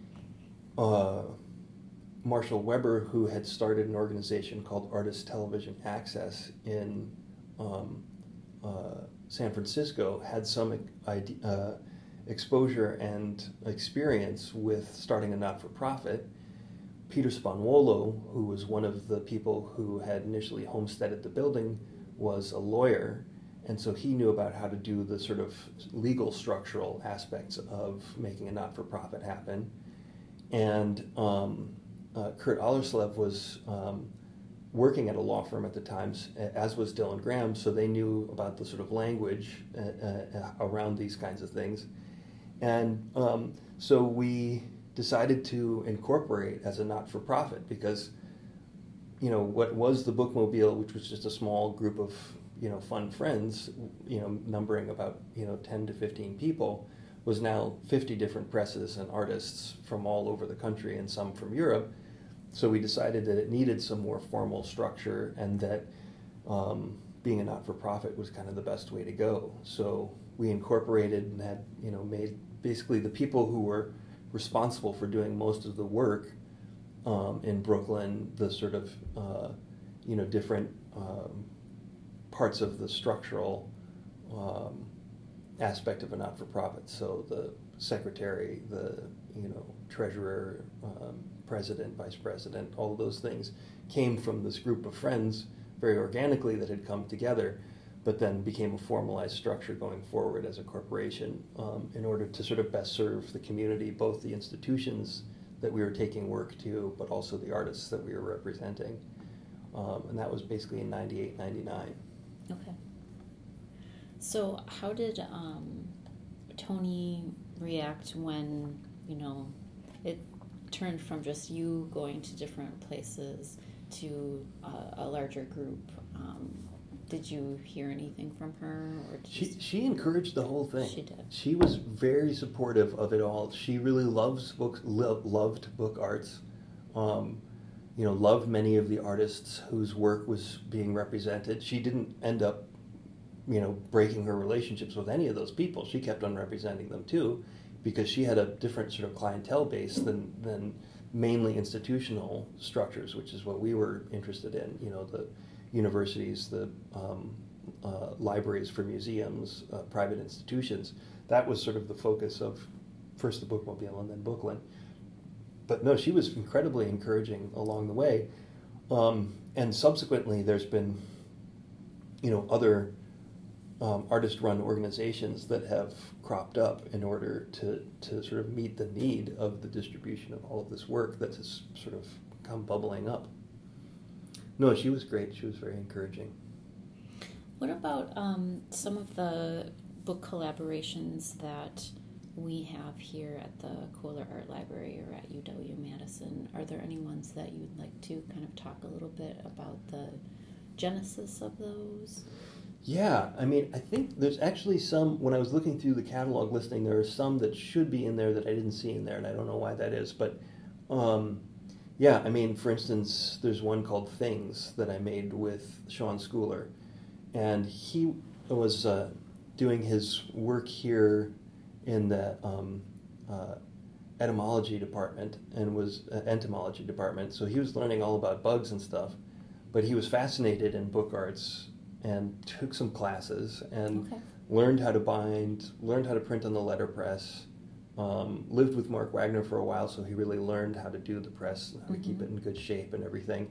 uh, Marshall Weber, who had started an organization called Artist Television Access in um, uh, San Francisco, had some idea, uh, exposure and experience with starting a not-for-profit. Peter Spanwolo, who was one of the people who had initially homesteaded the building, was a lawyer, and so he knew about how to do the sort of legal structural aspects of making a not-for-profit happen. And um, uh, Kurt Allerslev was um, working at a law firm at the time, as was Dylan Graham, so they knew about the sort of language uh, uh, around these kinds of things. And um, so we decided to incorporate as a not-for-profit because, you know, what was the Bookmobile, which was just a small group of, you know, fun friends, you know, numbering about, you know, ten to fifteen people, was now fifty different presses and artists from all over the country and some from Europe. So we decided that it needed some more formal structure and that um, being a not-for-profit was kind of the best way to go. So we incorporated and had, you know, made basically the people who were responsible for doing most of the work um, in Brooklyn, the sort of, uh, you know, different um, parts of the structural um, aspect of a not-for-profit. So the secretary, the, you know, treasurer, um, president, vice president, all of those things came from this group of friends very organically that had come together, but then became a formalized structure going forward as a corporation um, in order to sort of best serve the community, both the institutions that we were taking work to, but also the artists that we were representing. Um, and that was basically in ninety-eight, ninety-nine. Okay. So how did um, Tony react when, you know, it turned from just you going to different places to uh, a larger group? Um, did you hear anything from her? Or she just... she encouraged the whole thing. She did. She was very supportive of it all. She really loves books, lo- loved book arts. Um, you know, loved many of the artists whose work was being represented. She didn't end up, you know, breaking her relationships with any of those people. She kept on representing them too, because she had a different sort of clientele base than than mainly institutional structures, which is what we were interested in. You know, the universities, the um, uh, libraries for museums, uh, private institutions. That was sort of the focus of first the Bookmobile and then Booklyn. But no, she was incredibly encouraging along the way. Um, and subsequently, there's been, you know, other um, artist-run organizations that have cropped up in order to, to sort of meet the need of the distribution of all of this work that has sort of come bubbling up. No, she was great. She was very encouraging. What about um, some of the book collaborations that we have here at the Kohler Art Library or at U W-Madison? Are there any ones that you'd like to kind of talk a little bit about the genesis of those? Yeah, I mean, I think there's actually some, when I was looking through the catalog listing, there are some that should be in there that I didn't see in there, and I don't know why that is. But, um, yeah, I mean, for instance, there's one called Things that I made with Sean Schooler. And he was uh, doing his work here in the um, uh, etymology department and was uh, entomology department. So he was learning all about bugs and stuff, but he was fascinated in book arts and took some classes and Okay. learned how to bind, learned how to print on the letterpress, um, lived with Mark Wagner for a while, so he really learned how to do the press and how Mm-hmm. to keep it in good shape and everything.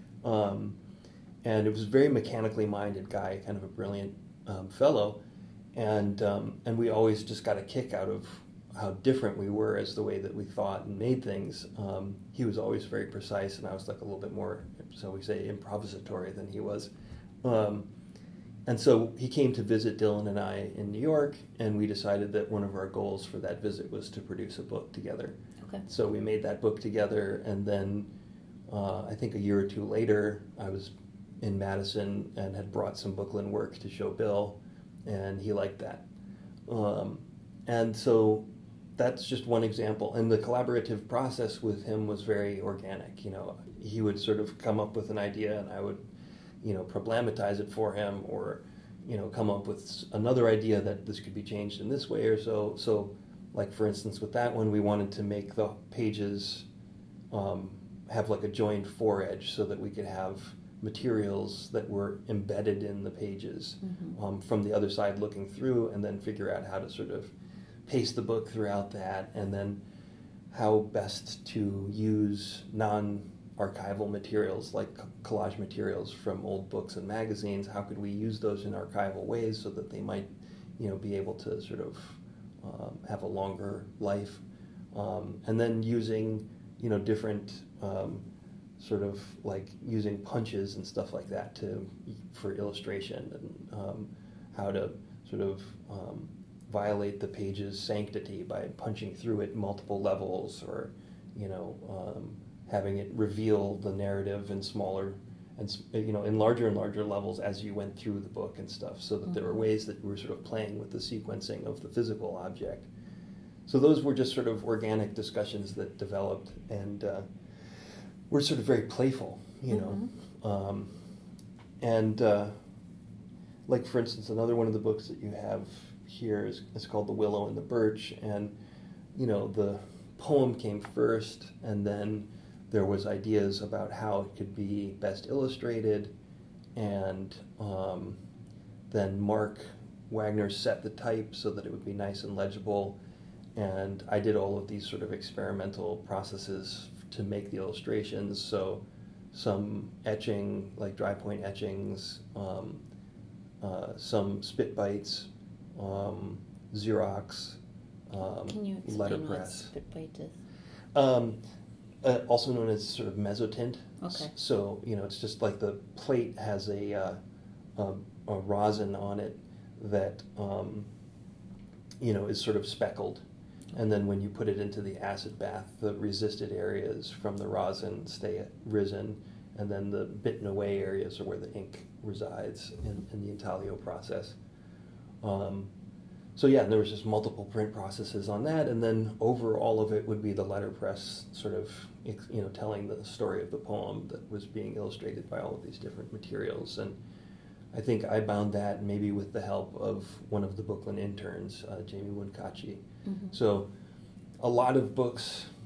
Um, and it was a very mechanically minded guy, kind of a brilliant um, fellow. And um, and we always just got a kick out of how different we were as the way that we thought and made things. Um, he was always very precise, and I was like a little bit more, so we say, improvisatory than he was. Um, and so he came to visit Dylan and I in New York, and we decided that one of our goals for that visit was to produce a book together. Okay. So we made that book together, and then uh, I think a year or two later, I was in Madison and had brought some Booklyn work to show Bill, and he liked that. Um, and so that's just one example. And the collaborative process with him was very organic. You know, he would sort of come up with an idea, and I would, you know, problematize it for him, or, you know, come up with another idea that this could be changed in this way or so. So, like, for instance, with that one, we wanted to make the pages um, have like a joined foredge so that we could have materials that were embedded in the pages Mm-hmm. um, from the other side looking through, and then figure out how to sort of paste the book throughout that, and then how best to use non-archival materials like collage materials from old books and magazines. How could we use those in archival ways so that they might, you know, be able to sort of um, have a longer life, um, and then using, you know, different um, sort of like using punches and stuff like that to for illustration, and um, how to sort of um, violate the page's sanctity by punching through it multiple levels, or, you know, um, having it reveal the narrative in smaller and, you know, in larger and larger levels as you went through the book and stuff, so that mm-hmm. there were ways that we were sort of playing with the sequencing of the physical object. So those were just sort of organic discussions that developed, and uh, were sort of very playful, you know. Mm-hmm. Um, and uh, like, for instance, another one of the books that you have here is, is called The Willow and the Birch, and, you know, the poem came first, and then there was ideas about how it could be best illustrated, and um, then Mark Wagner set the type so that it would be nice and legible, and I did all of these sort of experimental processes to make the illustrations, so some etching, like dry point etchings, um, uh, some spit bites, um, Xerox, um, Can you explain letterpress. what spit bite is? Um, uh, also known as sort of mezzotint. Okay. So, you know, it's just like the plate has a, uh, a, a rosin on it that, um, you know, is sort of speckled. And then when you put it into the acid bath, the resisted areas from the rosin stay risen, and then the bitten away areas are where the ink resides in, in the intaglio process. Um, so yeah, there was just multiple print processes on that, and then over all of it would be the letterpress sort of, you know, telling the story of the poem that was being illustrated by all of these different materials. And I think I bound that maybe with the help of one of the Booklyn interns, uh, Jamie Wunkachi. Mm-hmm. So a lot of books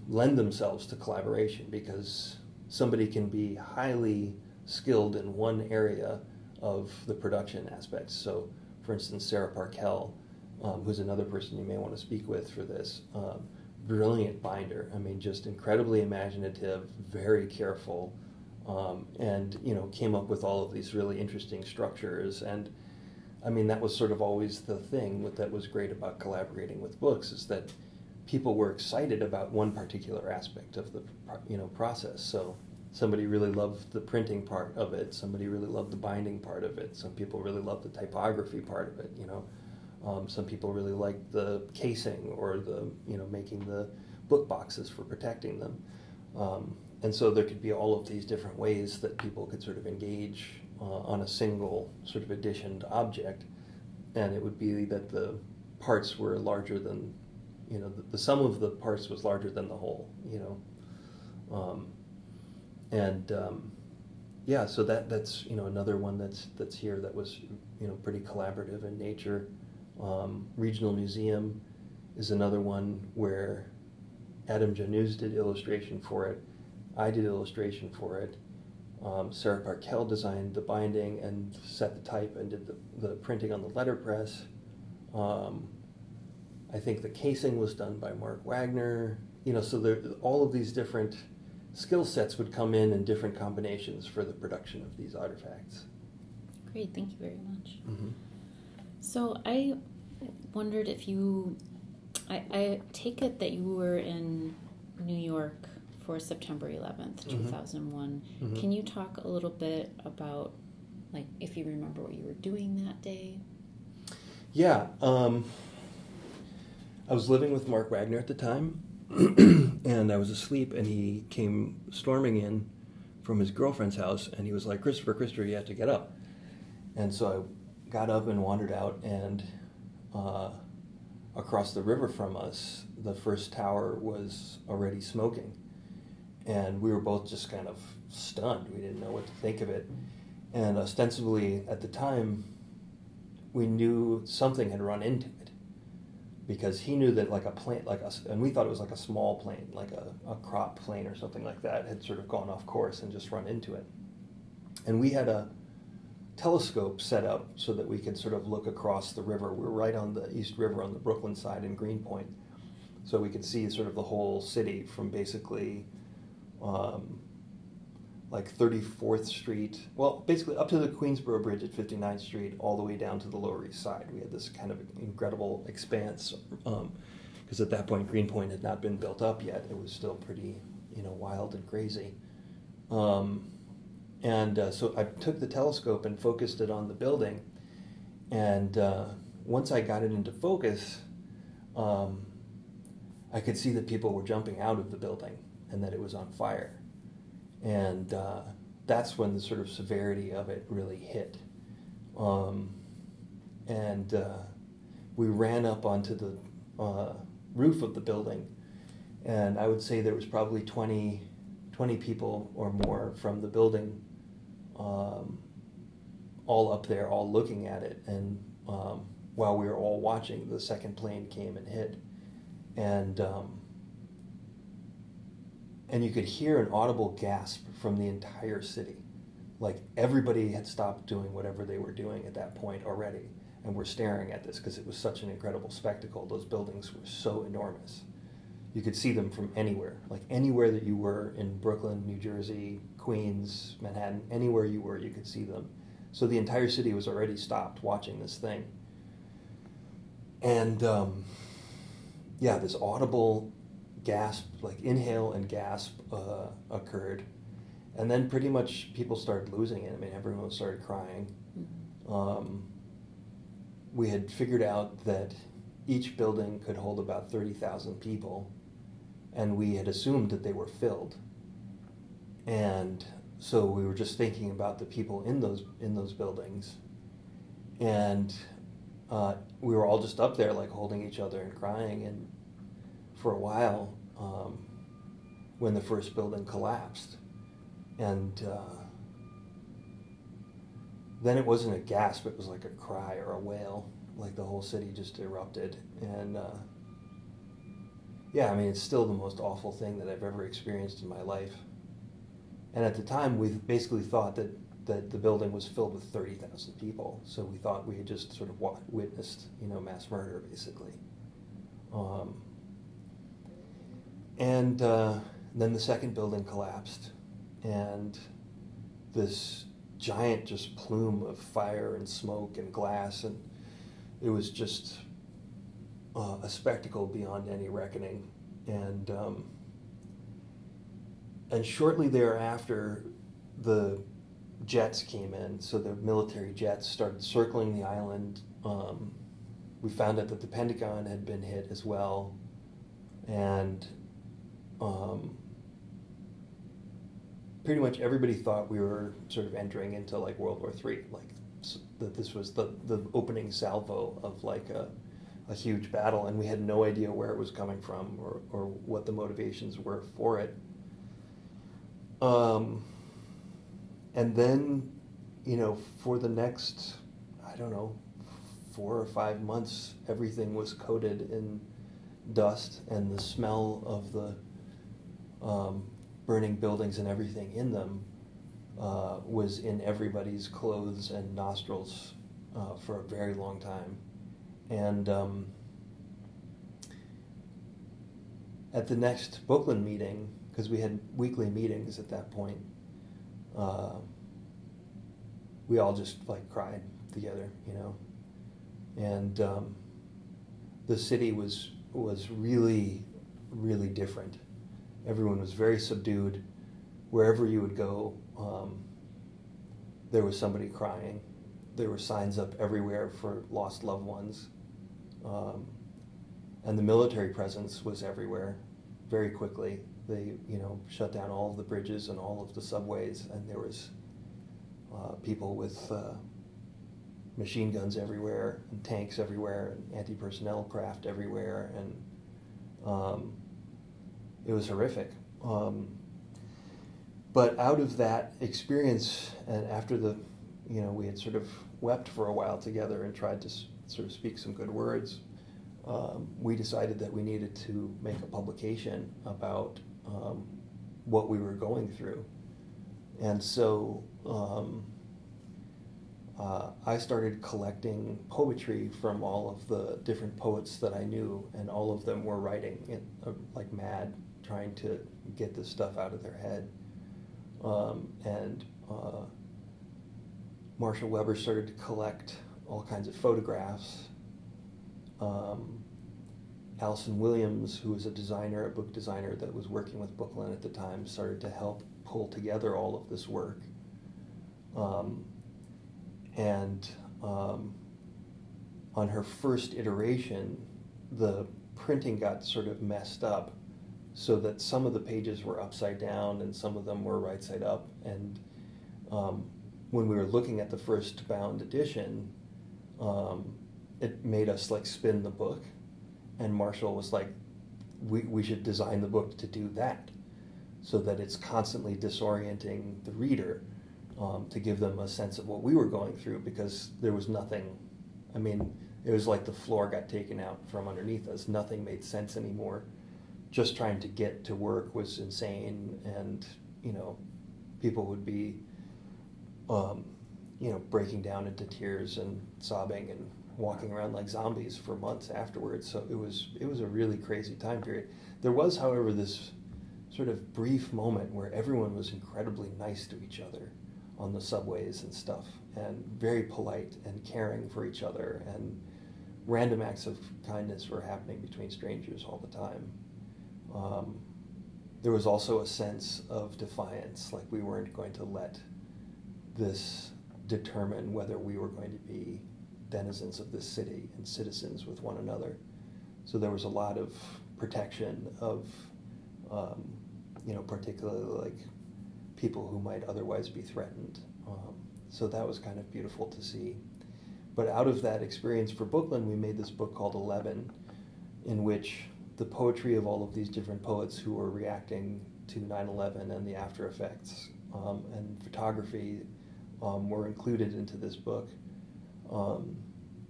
lend themselves to collaboration, because somebody can be highly skilled in one area of the production aspects. So, for instance, Sarah Parkell, um, who's another person you may want to speak with for this, um, brilliant binder. I mean, just incredibly imaginative, very careful, um, and, you know, came up with all of these really interesting structures. And I mean, that was sort of always the thing with, that was great about collaborating with books, is that people were excited about one particular aspect of the, you know, process. So somebody really loved the printing part of it. Somebody really loved the binding part of it. Some people really loved the typography part of it, you know. Um, some people really liked the casing, or the, you know, making the book boxes for protecting them. Um, and so there could be all of these different ways that people could sort of engage uh, on a single sort of editioned object. And it would be that the parts were larger than, you know, the, the sum of the parts was larger than the whole, you know. Um, and um, yeah, so that that's, you know, another one that's that's here that was, you know, pretty collaborative in nature. Um, Regional Museum is another one where Adam Janus did illustration for it. I did illustration for it. Um, Sarah Parkell designed the binding and set the type and did the, the printing on the letterpress. Um, I think the casing was done by Mark Wagner. You know, so there, all of these different skill sets would come in in different combinations for the production of these artifacts. Great, thank you very much. Mm-hmm. So I wondered if you, I, I take it that you were in New York for September eleventh, two thousand one. Mm-hmm. Can you talk a little bit about, like, if you remember what you were doing that day? Yeah, um, I was living with Mark Wagner at the time, and I was asleep, and he came storming in from his girlfriend's house, and he was like, Christopher, Christopher, you have to get up. And so I got up and wandered out, and uh, across the river from us, the first tower was already smoking. And we were both just kind of stunned. We didn't know what to think of it. And ostensibly, at the time, we knew something had run into it, because he knew that like a plane, like a, and we thought it was like a small plane, like a, a crop plane or something like that, had sort of gone off course and just run into it. And we had a telescope set up so that we could sort of look across the river. We were right on the East River on the Brooklyn side in Greenpoint. So we could see sort of the whole city from basically um, like thirty-fourth Street, well, basically up to the Queensboro Bridge at fifty-ninth Street, all the way down to the Lower East Side. We had this kind of incredible expanse, because um, at that point Greenpoint had not been built up yet. It was still pretty, you know, wild and crazy. Um, and uh, so I took the telescope and focused it on the building, and uh, once I got it into focus, um, I could see that people were jumping out of the building and that it was on fire. And uh, that's when the sort of severity of it really hit. Um, and uh, we ran up onto the uh, roof of the building, and I would say there was probably twenty, twenty people or more from the building, um, all up there, all looking at it. And um, while we were all watching, the second plane came and hit. And um, and you could hear an audible gasp from the entire city. Like everybody had stopped doing whatever they were doing at that point already, and were staring at this because it was such an incredible spectacle. Those buildings were so enormous. You could see them from anywhere, like anywhere that you were in Brooklyn, New Jersey, Queens, Manhattan, anywhere you were, you could see them. So the entire city was already stopped watching this thing. And um, yeah, this audible gasp, like inhale and gasp, uh, occurred, and then pretty much people started losing it. I mean, everyone started crying. Mm-hmm. Um, we had figured out that each building could hold about thirty thousand people, and we had assumed that they were filled. And so we were just thinking about the people in those in those buildings, and uh, we were all just up there like holding each other and crying. And for a while, um, when the first building collapsed, and uh, then it wasn't a gasp, it was like a cry or a wail, like the whole city just erupted. And uh, yeah, I mean, it's still the most awful thing that I've ever experienced in my life. And at the time, we basically thought that, that the building was filled with thirty thousand people. So we thought we had just sort of wa- witnessed, you know, mass murder, basically. Um, and uh, then the second building collapsed, and this giant just plume of fire and smoke and glass, and it was just uh, a spectacle beyond any reckoning. And um, and shortly thereafter, the jets came in. So the military jets started circling the island. Um, we found out that the Pentagon had been hit as well, and um, pretty much everybody thought we were sort of entering into like World War Three, like that this was the, the opening salvo of like a, a huge battle, and we had no idea where it was coming from or, or what the motivations were for it. Um, and then, you know, for the next, I don't know, four or five months, everything was coated in dust, and the smell of the um, burning buildings and everything in them uh, was in everybody's clothes and nostrils uh, for a very long time. And um, at the next Bookland meeting, because we had weekly meetings at that point, uh, we all just like cried together, you know. And um, the city was was really, really different. Everyone was very subdued. Wherever you would go, um, there was somebody crying. There were signs up everywhere for lost loved ones. Um, and the military presence was everywhere very quickly. They, you know, shut down all of the bridges and all of the subways, and there was uh, people with uh, machine guns everywhere, and tanks everywhere, and anti-personnel craft everywhere, and um, it was horrific. Um, but out of that experience, and after the, you know, we had sort of wept for a while together and tried to s- sort of speak some good words, um, we decided that we needed to make a publication about um, what we were going through. And so um, uh, I started collecting poetry from all of the different poets that I knew, and all of them were writing it, uh, like mad, trying to get this stuff out of their head. Um, and uh, Marshall Weber started to collect all kinds of photographs. Um, Allison Williams, who was a designer, a book designer that was working with Bookland at the time, started to help pull together all of this work. Um, and um, on her first iteration, the printing got sort of messed up, so that some of the pages were upside down and some of them were right side up. And um, when we were looking at the first bound edition, um, it made us like spin the book. And Marshall was like, we, we should design the book to do that, so that it's constantly disorienting the reader, um, to give them a sense of what we were going through, because there was nothing, I mean, it was like the floor got taken out from underneath us. Nothing made sense anymore. Just trying to get to work was insane, and, you know, people would be, um, you know, breaking down into tears and sobbing and walking around like zombies for months afterwards. So it was it was a really crazy time period. There was, however, this sort of brief moment where everyone was incredibly nice to each other on the subways and stuff, and very polite and caring for each other, and random acts of kindness were happening between strangers all the time. Um, there was also a sense of defiance, like we weren't going to let this determine whether we were going to be denizens of this city and citizens with one another. So there was a lot of protection of, um, you know, particularly like people who might otherwise be threatened. Um, so that was kind of beautiful to see. But out of that experience for Bookland, we made this book called Eleven, in which the poetry of all of these different poets who were reacting to nine eleven and the after effects, um, and photography um, were included into this book. Um,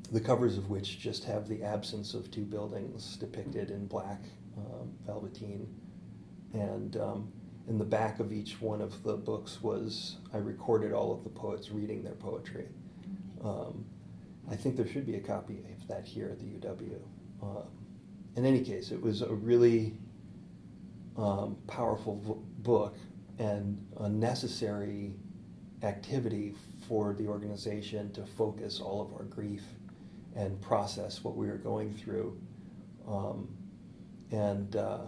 the covers of which just have the absence of two buildings depicted in black um, velveteen. And um, in the back of each one of the books was, I recorded all of the poets reading their poetry. Um, I think there should be a copy of that here at the U W. Uh, in any case, it was a really um, powerful v- book and a necessary activity for the organization to focus all of our grief and process what we were going through. Um, and uh,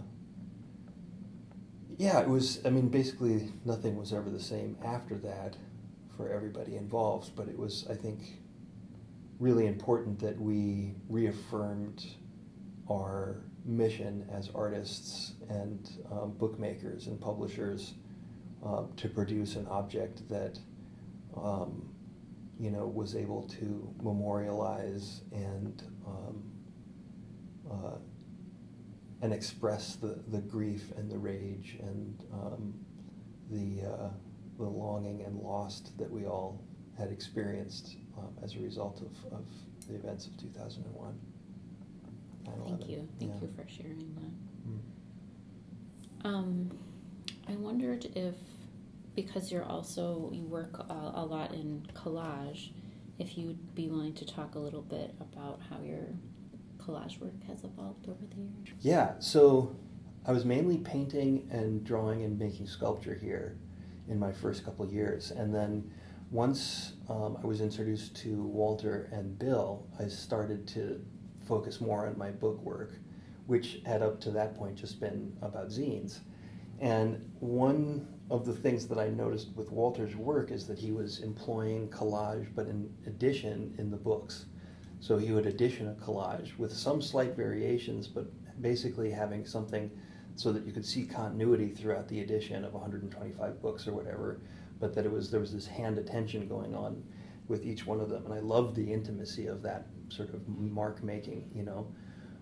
yeah, it was, I mean, basically nothing was ever the same after that for everybody involved, but it was, I think, really important that we reaffirmed our mission as artists and um, bookmakers and publishers uh, to produce an object that um, you know, was able to memorialize and um, uh, and express the, the grief and the rage and um, the uh, the longing and loss that we all had experienced um, as a result of, of the events of two thousand one. Thank you. Thank yeah. you for sharing that. Mm. Um, I wondered if, because you're also, you work a, a lot in collage, if you'd be willing to talk a little bit about how your collage work has evolved over the years. Yeah, so I was mainly painting and drawing and making sculpture here in my first couple of years. And then once um, I was introduced to Walter and Bill, I started to focus more on my book work, which had up to that point just been about zines. And one of the things that I noticed with Walter's work is that he was employing collage, but in addition in the books. So he would addition a collage with some slight variations, but basically having something so that you could see continuity throughout the edition of one hundred twenty-five books or whatever, but that it was there was this hand attention going on with each one of them. And I loved the intimacy of that sort of mark making, you know.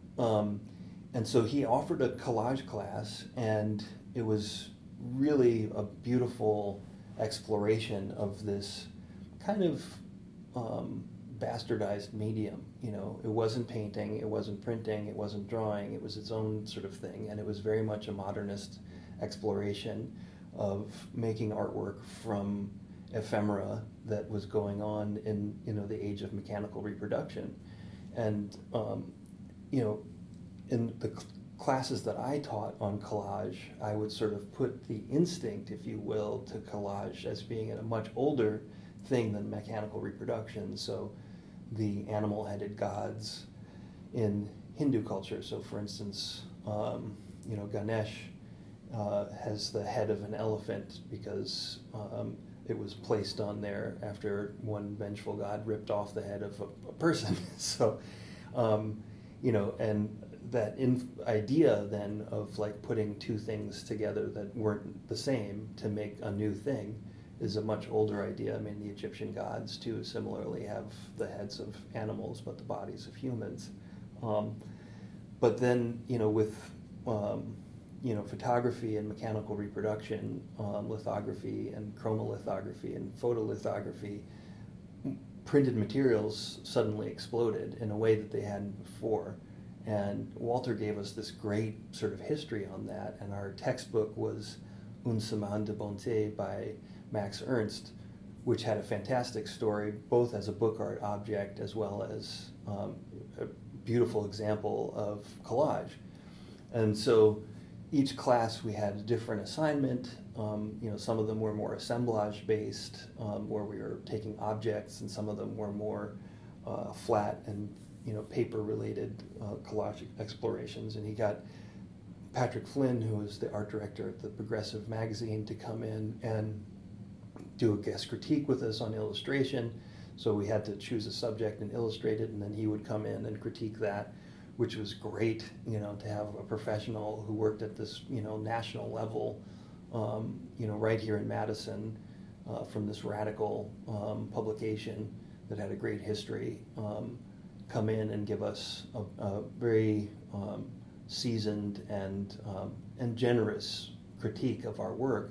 Um, and so he offered a collage class, and it was really a beautiful exploration of this kind of um, bastardized medium. You know, it wasn't painting, it wasn't printing, it wasn't drawing, it was its own sort of thing, and it was very much a modernist exploration of making artwork from ephemera that was going on in, you know, the age of mechanical reproduction. And um, you know, in the cl- classes that I taught on collage, I would sort of put the instinct, if you will, to collage as being a much older thing than mechanical reproduction. So the animal-headed gods in Hindu culture. So for instance, um, you know, Ganesh uh, has the head of an elephant because um, it was placed on there after one vengeful god ripped off the head of a, a person. So, um, you know, and that in idea then of like putting two things together that weren't the same to make a new thing is a much older idea. I mean, the Egyptian gods too similarly have the heads of animals but the bodies of humans. Um, but then, you know, with um, you know, photography and mechanical reproduction, um, lithography and chromolithography and photolithography, printed materials suddenly exploded in a way that they hadn't before. And Walter gave us this great sort of history on that, and our textbook was Une Semaine de Bonté by Max Ernst, which had a fantastic story, both as a book art object as well as um, a beautiful example of collage. And so each class we had a different assignment. Um, you know, some of them were more assemblage based, um, where we were taking objects, and some of them were more uh, flat and, you know, paper-related uh, collage explorations. And he got Patrick Flynn, who was the art director at the Progressive magazine, to come in and do a guest critique with us on illustration. So we had to choose a subject and illustrate it, and then he would come in and critique that, which was great, you know, to have a professional who worked at this, you know, national level, um, you know, right here in Madison, uh, from this radical um, publication that had a great history, um, come in and give us a, a very um, seasoned and um, and generous critique of our work.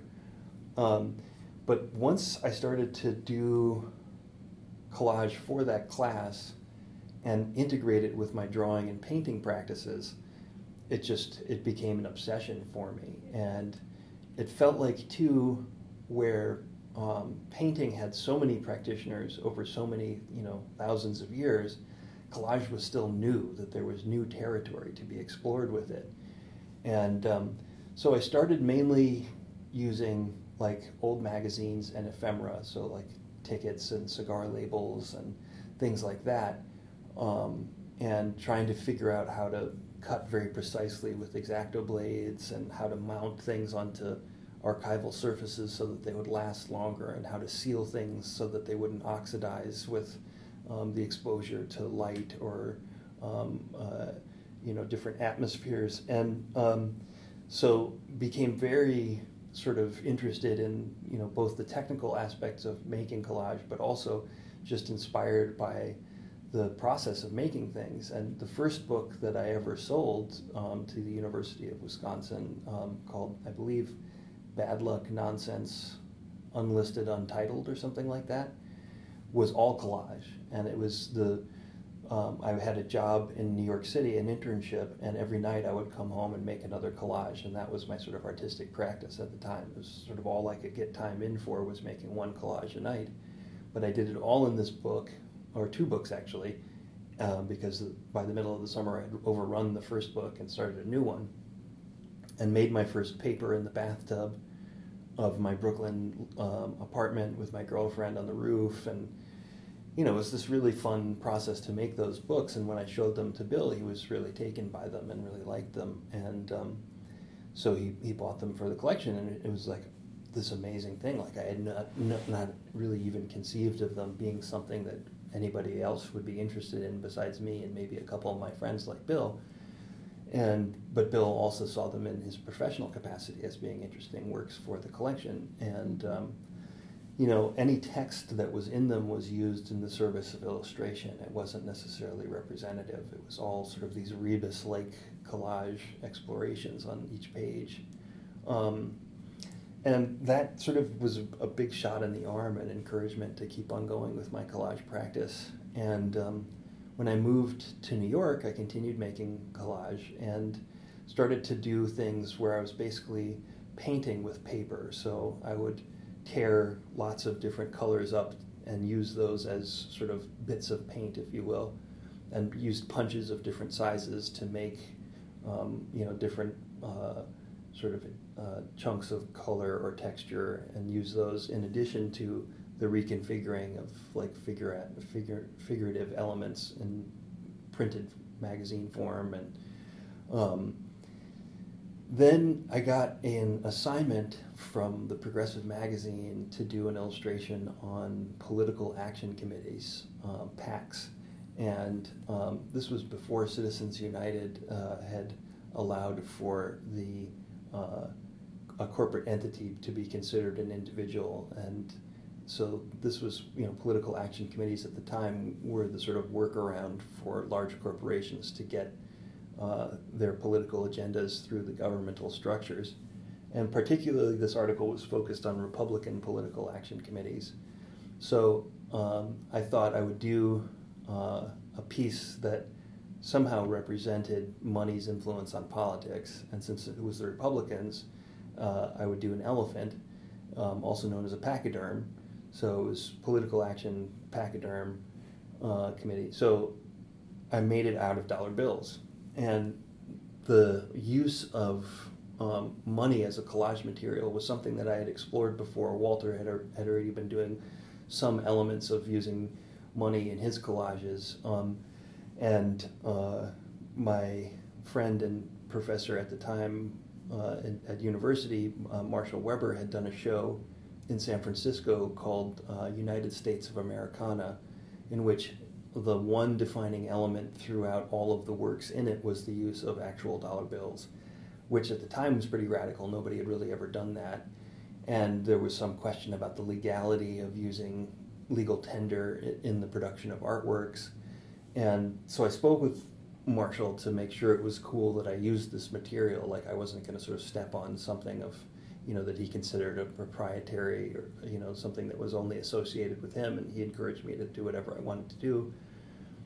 Um, but once I started to do collage for that class, and integrate it with my drawing and painting practices, it just, it became an obsession for me. And it felt like, too, where um, painting had so many practitioners over so many, you know, thousands of years, collage was still new, that there was new territory to be explored with it. And um, so I started mainly using like old magazines and ephemera, so like tickets and cigar labels and things like that, um, and trying to figure out how to cut very precisely with X-Acto blades and how to mount things onto archival surfaces so that they would last longer, and how to seal things so that they wouldn't oxidize with um, the exposure to light or um, uh, you know, different atmospheres. And um, so became very sort of interested in, you know, both the technical aspects of making collage, but also just inspired by the process of making things. And the first book that I ever sold um, to the University of Wisconsin, um, called, I believe, Bad Luck Nonsense Unlisted Untitled or something like that, was all collage. And it was the, um, I had a job in New York City, an internship, and every night I would come home and make another collage, and that was my sort of artistic practice at the time. It was sort of all I could get time in for, was making one collage a night. But I did it all in this book, or two books actually, uh, because by the middle of the summer I had overrun the first book and started a new one, and made my first paper in the bathtub of my Brooklyn um, apartment with my girlfriend on the roof. And you know, it was this really fun process to make those books. And when I showed them to Bill, he was really taken by them and really liked them. And um, so he, he bought them for the collection, and it, it was like this amazing thing. Like I had not, not not really even conceived of them being something that anybody else would be interested in besides me and maybe a couple of my friends like Bill. And but Bill also saw them in his professional capacity as being interesting works for the collection. And um, you know, any text that was in them was used in the service of illustration. It wasn't necessarily representative. It was all sort of these rebus-like collage explorations on each page. Um, and that sort of was a big shot in the arm and encouragement to keep on going with my collage practice. And um, when I moved to New York, I continued making collage and started to do things where I was basically painting with paper. So I would tear lots of different colors up and use those as sort of bits of paint, if you will, and used punches of different sizes to make um, you know, different uh, sort of uh, chunks of color or texture, and use those in addition to the reconfiguring of like figure, figure figurative elements in printed magazine form. And um, then I got an assignment from the Progressive Magazine to do an illustration on political action committees, uh, PACs. And um, this was before Citizens United uh, had allowed for the uh, a corporate entity to be considered an individual. And so this was, you know, political action committees at the time were the sort of workaround for large corporations to get uh, their political agendas through the governmental structures. And particularly this article was focused on Republican political action committees. So um, I thought I would do uh, a piece that somehow represented money's influence on politics. And since it was the Republicans, uh, I would do an elephant, um, also known as a pachyderm. So it was political action pachyderm uh, committee. So I made it out of dollar bills. And the use of um, money as a collage material was something that I had explored before. Walter had, had already been doing some elements of using money in his collages. Um, and uh, my friend and professor at the time uh, at, at university, uh, Marshall Weber, had done a show in San Francisco called uh, United States of Americana, in which the one defining element throughout all of the works in it was the use of actual dollar bills, which at the time was pretty radical. Nobody had really ever done that. And there was some question about the legality of using legal tender in the production of artworks. And so I spoke with Marshall to make sure it was cool that I used this material, like I wasn't going to sort of step on something of, you know, that he considered a proprietary, or, you know, something that was only associated with him, and he encouraged me to do whatever I wanted to do.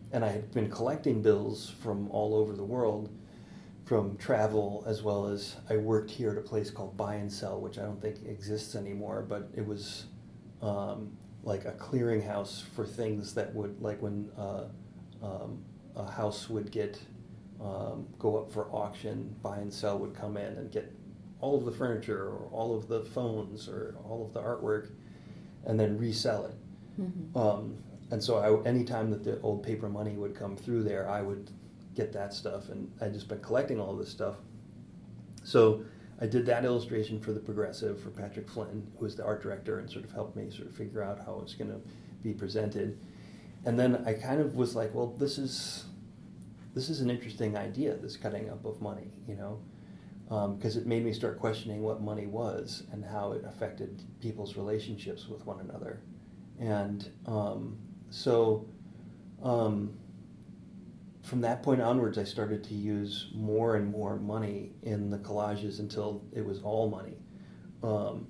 and I had been collecting bills from all over the world, from travel, as well as I worked here at a place called Buy and Sell, which I don't think exists anymore, but it was um, like a clearinghouse for things that would, like when uh, um, a house would get um, go up for auction, Buy and Sell would come in and get all of the furniture or all of the phones or all of the artwork and then resell it. Mm-hmm. Um, and so I, anytime that the old paper money would come through there, I would get that stuff, and I'd just been collecting all this stuff. So I did that illustration for the Progressive for Patrick Flynn, who was the art director, and sort of helped me sort of figure out how it was going to be presented. And then I kind of was like, well, this is this is an interesting idea, this cutting up of money, you know, because um, it made me start questioning what money was and how it affected people's relationships with one another. And um, so um, from that point onwards, I started to use more and more money in the collages until it was all money. Um,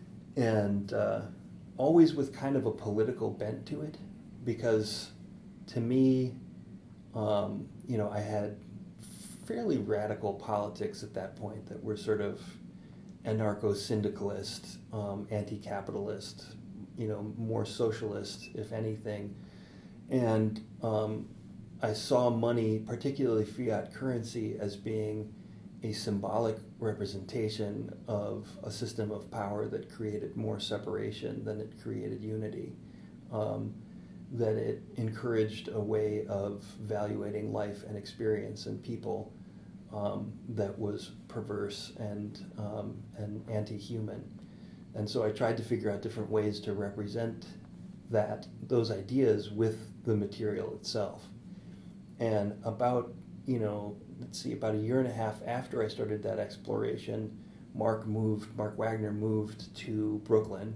and uh, always with kind of a political bent to it, because to me, um, you know, I had fairly radical politics at that point that were sort of anarcho-syndicalist, um, anti-capitalist, you know, more socialist, if anything. And um, I saw money, particularly fiat currency, as being a symbolic representation of a system of power that created more separation than it created unity. Um, that it encouraged a way of valuating life and experience and people um, that was perverse and um, and anti-human. And so I tried to figure out different ways to represent that, those ideas with the material itself. And about, you know, let's see, about a year and a half after I started that exploration, Mark moved, Mark Wagner moved to Brooklyn,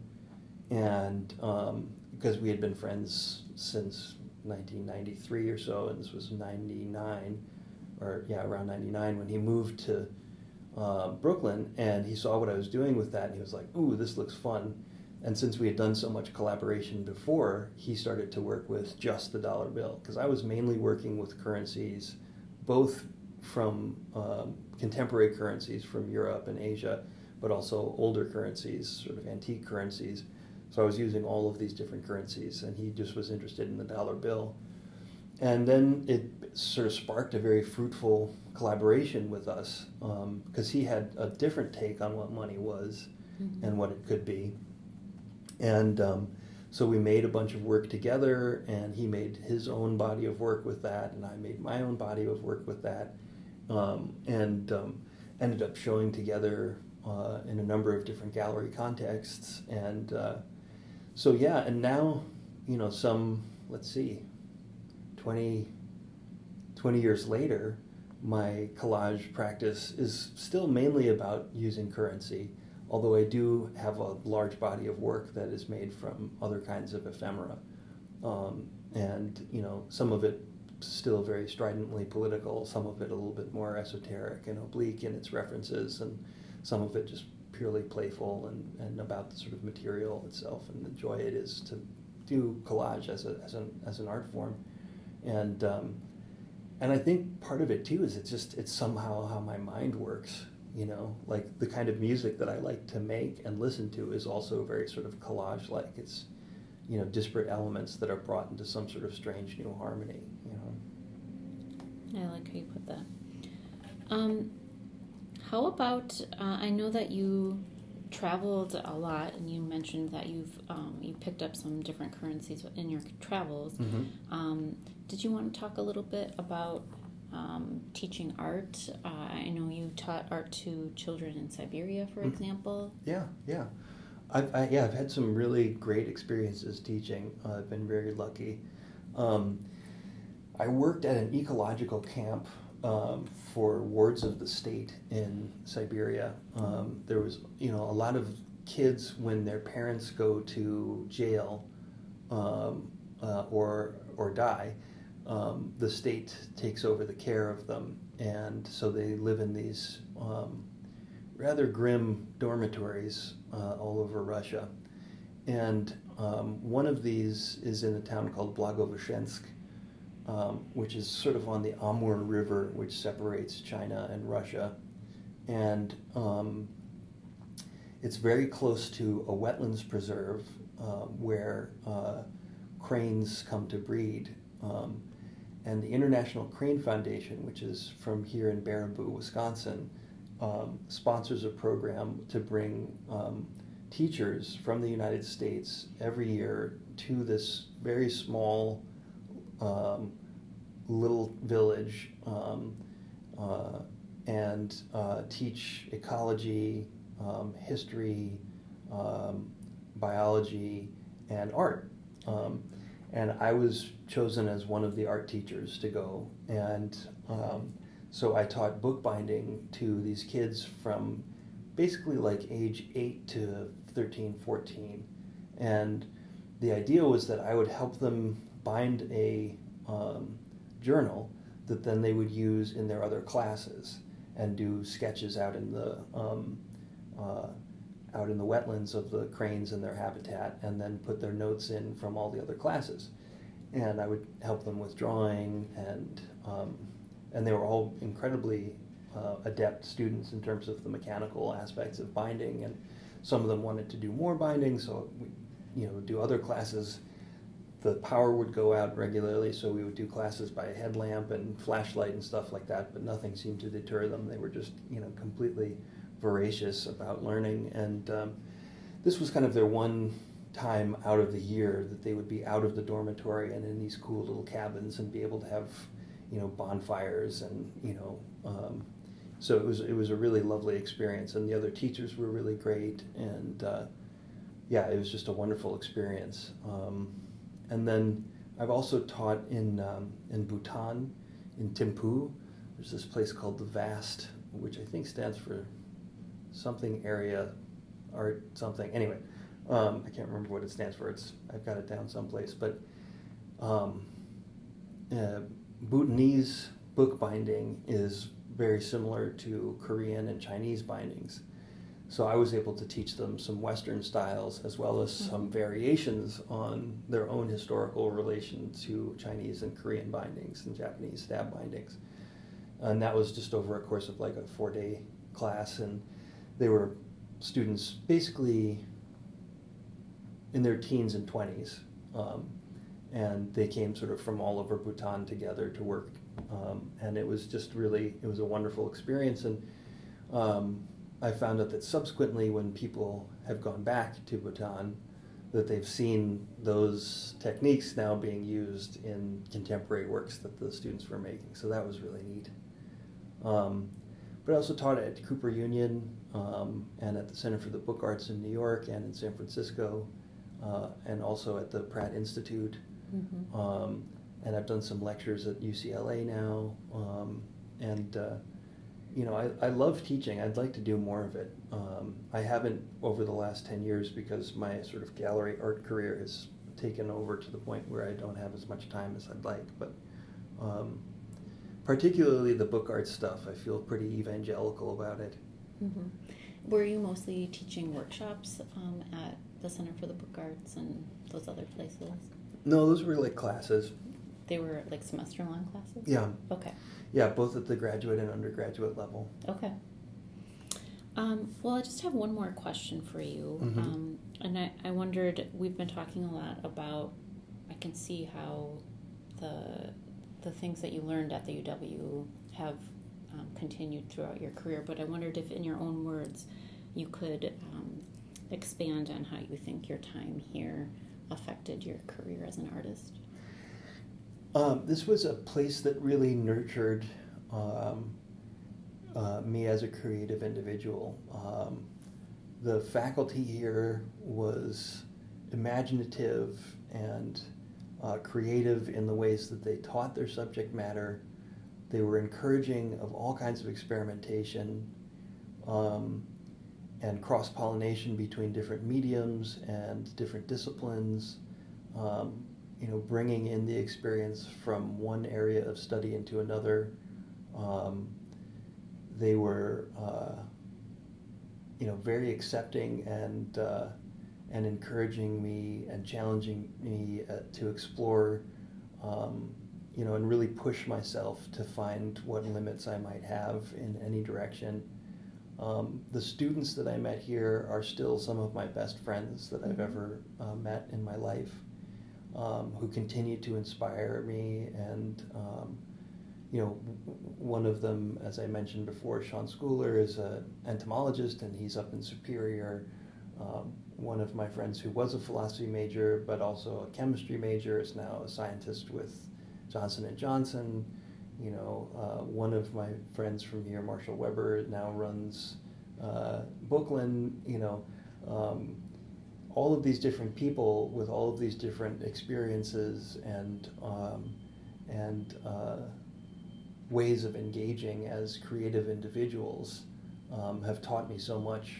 and um, because we had been friends since nineteen ninety-three or so, and this was ninety-nine, or yeah, around ninety-nine when he moved to uh, Brooklyn, and he saw what I was doing with that, and he was like, ooh, this looks fun. And since we had done so much collaboration before, he started to work with just the dollar bill, because I was mainly working with currencies, both from um, contemporary currencies from Europe and Asia, but also older currencies, sort of antique currencies. So I was using all of these different currencies, and he just was interested in the dollar bill. And then it sort of sparked a very fruitful collaboration with us, because um, he had a different take on what money was mm-hmm. and what it could be. And um, so we made a bunch of work together, and he made his own body of work with that, and I made my own body of work with that, um, and um, ended up showing together uh, in a number of different gallery contexts. And uh, so, yeah, and now, you know, some, let's see, twenty, twenty years later, my collage practice is still mainly about using currency, although I do have a large body of work that is made from other kinds of ephemera. Um, and, you know, some of it still very stridently political, some of it a little bit more esoteric and oblique in its references, and some of it just purely playful and, and about the sort of material itself and the joy it is to do collage as a as an as an art form. And um, and I think part of it too is it's just it's somehow how my mind works. You know, like the kind of music that I like to make and listen to is also very sort of collage-like. It's, you know, disparate elements that are brought into some sort of strange new harmony, you know. I like how you put that. Um, how about, uh, I know that you traveled a lot, and you mentioned that you've um, you picked up some different currencies in your travels. Mm-hmm. Um, did you want to talk a little bit about Um, teaching art? Uh, I know you taught art to children in Siberia, for mm-hmm. example. Yeah, yeah. I've, I, yeah, I've had some really great experiences teaching. Uh, I've been very lucky. Um, I worked at an ecological camp um, for wards of the state in Siberia. Um, there was, you know, a lot of kids when their parents go to jail um, uh, or or die. Um, the state takes over the care of them, and so they live in these um, rather grim dormitories uh, all over Russia. And um, one of these is in a town called Blagoveshchensk, um, which is sort of on the Amur River, which separates China and Russia. And um, it's very close to a wetlands preserve uh, where uh, cranes come to breed. Um, and the International Crane Foundation, which is from here in Baraboo, Wisconsin, um, sponsors a program to bring um, teachers from the United States every year to this very small um, little village um, uh, and uh, teach ecology, um, history, um, biology, and art. Um, and I was chosen as one of the art teachers to go. And um, so I taught bookbinding to these kids from basically like age eight to thirteen, fourteen. And the idea was that I would help them bind a um, journal that then they would use in their other classes and do sketches out in the um, uh, out in the wetlands of the cranes and their habitat, and then put their notes in from all the other classes. And I would help them with drawing, and um, and they were all incredibly uh, adept students in terms of the mechanical aspects of binding, and some of them wanted to do more binding, so we, you know, do other classes. The power would go out regularly, so we would do classes by a headlamp and flashlight and stuff like that, but nothing seemed to deter them. They were just, you know, completely voracious about learning, and um, this was kind of their one time out of the year that they would be out of the dormitory and in these cool little cabins and be able to have, you know, bonfires and, you know, um, so it was it was a really lovely experience, and the other teachers were really great, and uh, yeah, it was just a wonderful experience. Um, and then I've also taught in um, in Bhutan, in Thimphu. There's this place called the VAST, which I think stands for something area art something. Anyway, um, I can't remember what it stands for. It's I've got it down someplace, but um, uh, Bhutanese bookbinding is very similar to Korean and Chinese bindings. So I was able to teach them some Western styles as well as some variations on their own historical relation to Chinese and Korean bindings and Japanese stab bindings. And that was just over a course of like a four-day class, and they were students basically in their teens and twenties, um, and they came sort of from all over Bhutan together to work, um, and it was just really, it was a wonderful experience. And um, I found out that subsequently when people have gone back to Bhutan, that they've seen those techniques now being used in contemporary works that the students were making, so that was really neat. Um, but I also taught at Cooper Union um, and at the Center for the Book Arts in New York and in San Francisco, uh, and also at the Pratt Institute. Mm-hmm. Um, and I've done some lectures at U C L A now. Um, and, uh, you know, I, I love teaching. I'd like to do more of it. Um, I haven't over the last ten years because my sort of gallery art career has taken over to the point where I don't have as much time as I'd like. But um, particularly the book art stuff, I feel pretty evangelical about it. Mm-hmm. Were you mostly teaching workshops um, at the Center for the Book Arts and those other places? No, those were like classes. They were like semester-long classes? Yeah. Okay. Yeah, both at the graduate and undergraduate level. Okay. Um, well, I just have one more question for you. Mm-hmm. Um, and I, I wondered, we've been talking a lot about, I can see how the the things that you learned at the U W have um, continued throughout your career, but I wondered if in your own words you could um, expand on how you think your time here affected your career as an artist. Um, this was a place that really nurtured um, uh, me as a creative individual. Um, the faculty here was imaginative and uh, creative in the ways that they taught their subject matter. They were encouraging of all kinds of experimentation um, and cross-pollination between different mediums and different disciplines. Um, you know, bringing in the experience from one area of study into another. Um, they were, uh, you know, very accepting and uh, and encouraging me and challenging me uh, to explore um, you know, and really push myself to find what limits I might have in any direction. Um, the students that I met here are still some of my best friends that I've ever uh, met in my life, um, who continue to inspire me. And, um, you know, one of them, as I mentioned before, Sean Schooler, is an entomologist, and he's up in Superior. Um, one of my friends who was a philosophy major, but also a chemistry major, is now a scientist with Johnson and Johnson. You know, uh, one of my friends from here, Marshall Weber, now runs uh, Bookland. You know, um, all of these different people with all of these different experiences and um, and uh, ways of engaging as creative individuals um, have taught me so much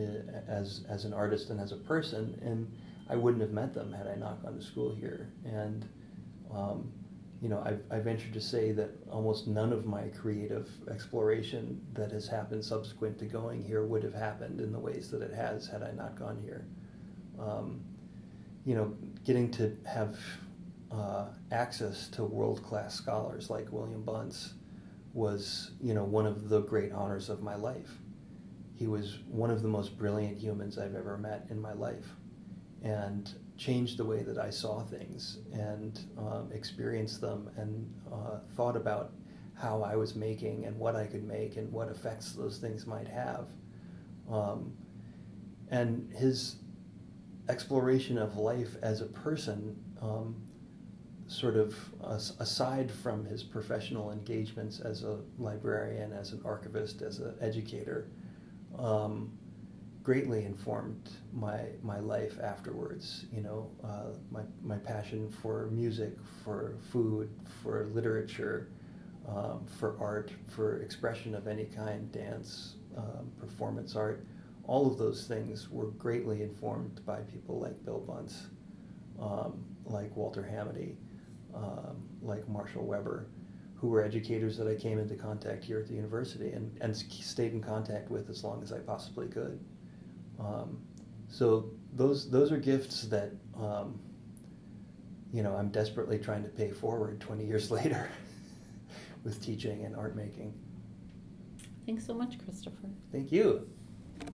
as as an artist and as a person. And I wouldn't have met them had I not gone to school here. And um, you know, I, I venture to say that almost none of my creative exploration that has happened subsequent to going here would have happened in the ways that it has had I not gone here. Um, you know, getting to have uh, access to world-class scholars like William Bunce was, you know, one of the great honors of my life. He was one of the most brilliant humans I've ever met in my life, and changed the way that I saw things and um, experienced them, and uh, thought about how I was making and what I could make and what effects those things might have. Um, and his exploration of life as a person, um, sort of uh, aside from his professional engagements as a librarian, as an archivist, as an educator, um, greatly informed my my life afterwards. You know, uh, my my passion for music, for food, for literature, um, for art, for expression of any kind, dance, um, performance art. All of those things were greatly informed by people like Bill Bunce, um, like Walter Hamady, um, like Marshall Weber, who were educators that I came into contact here at the university and, and stayed in contact with as long as I possibly could. Um, so those those are gifts that, um, you know, I'm desperately trying to pay forward twenty years later with teaching and art making. Thanks so much, Christopher. Thank you.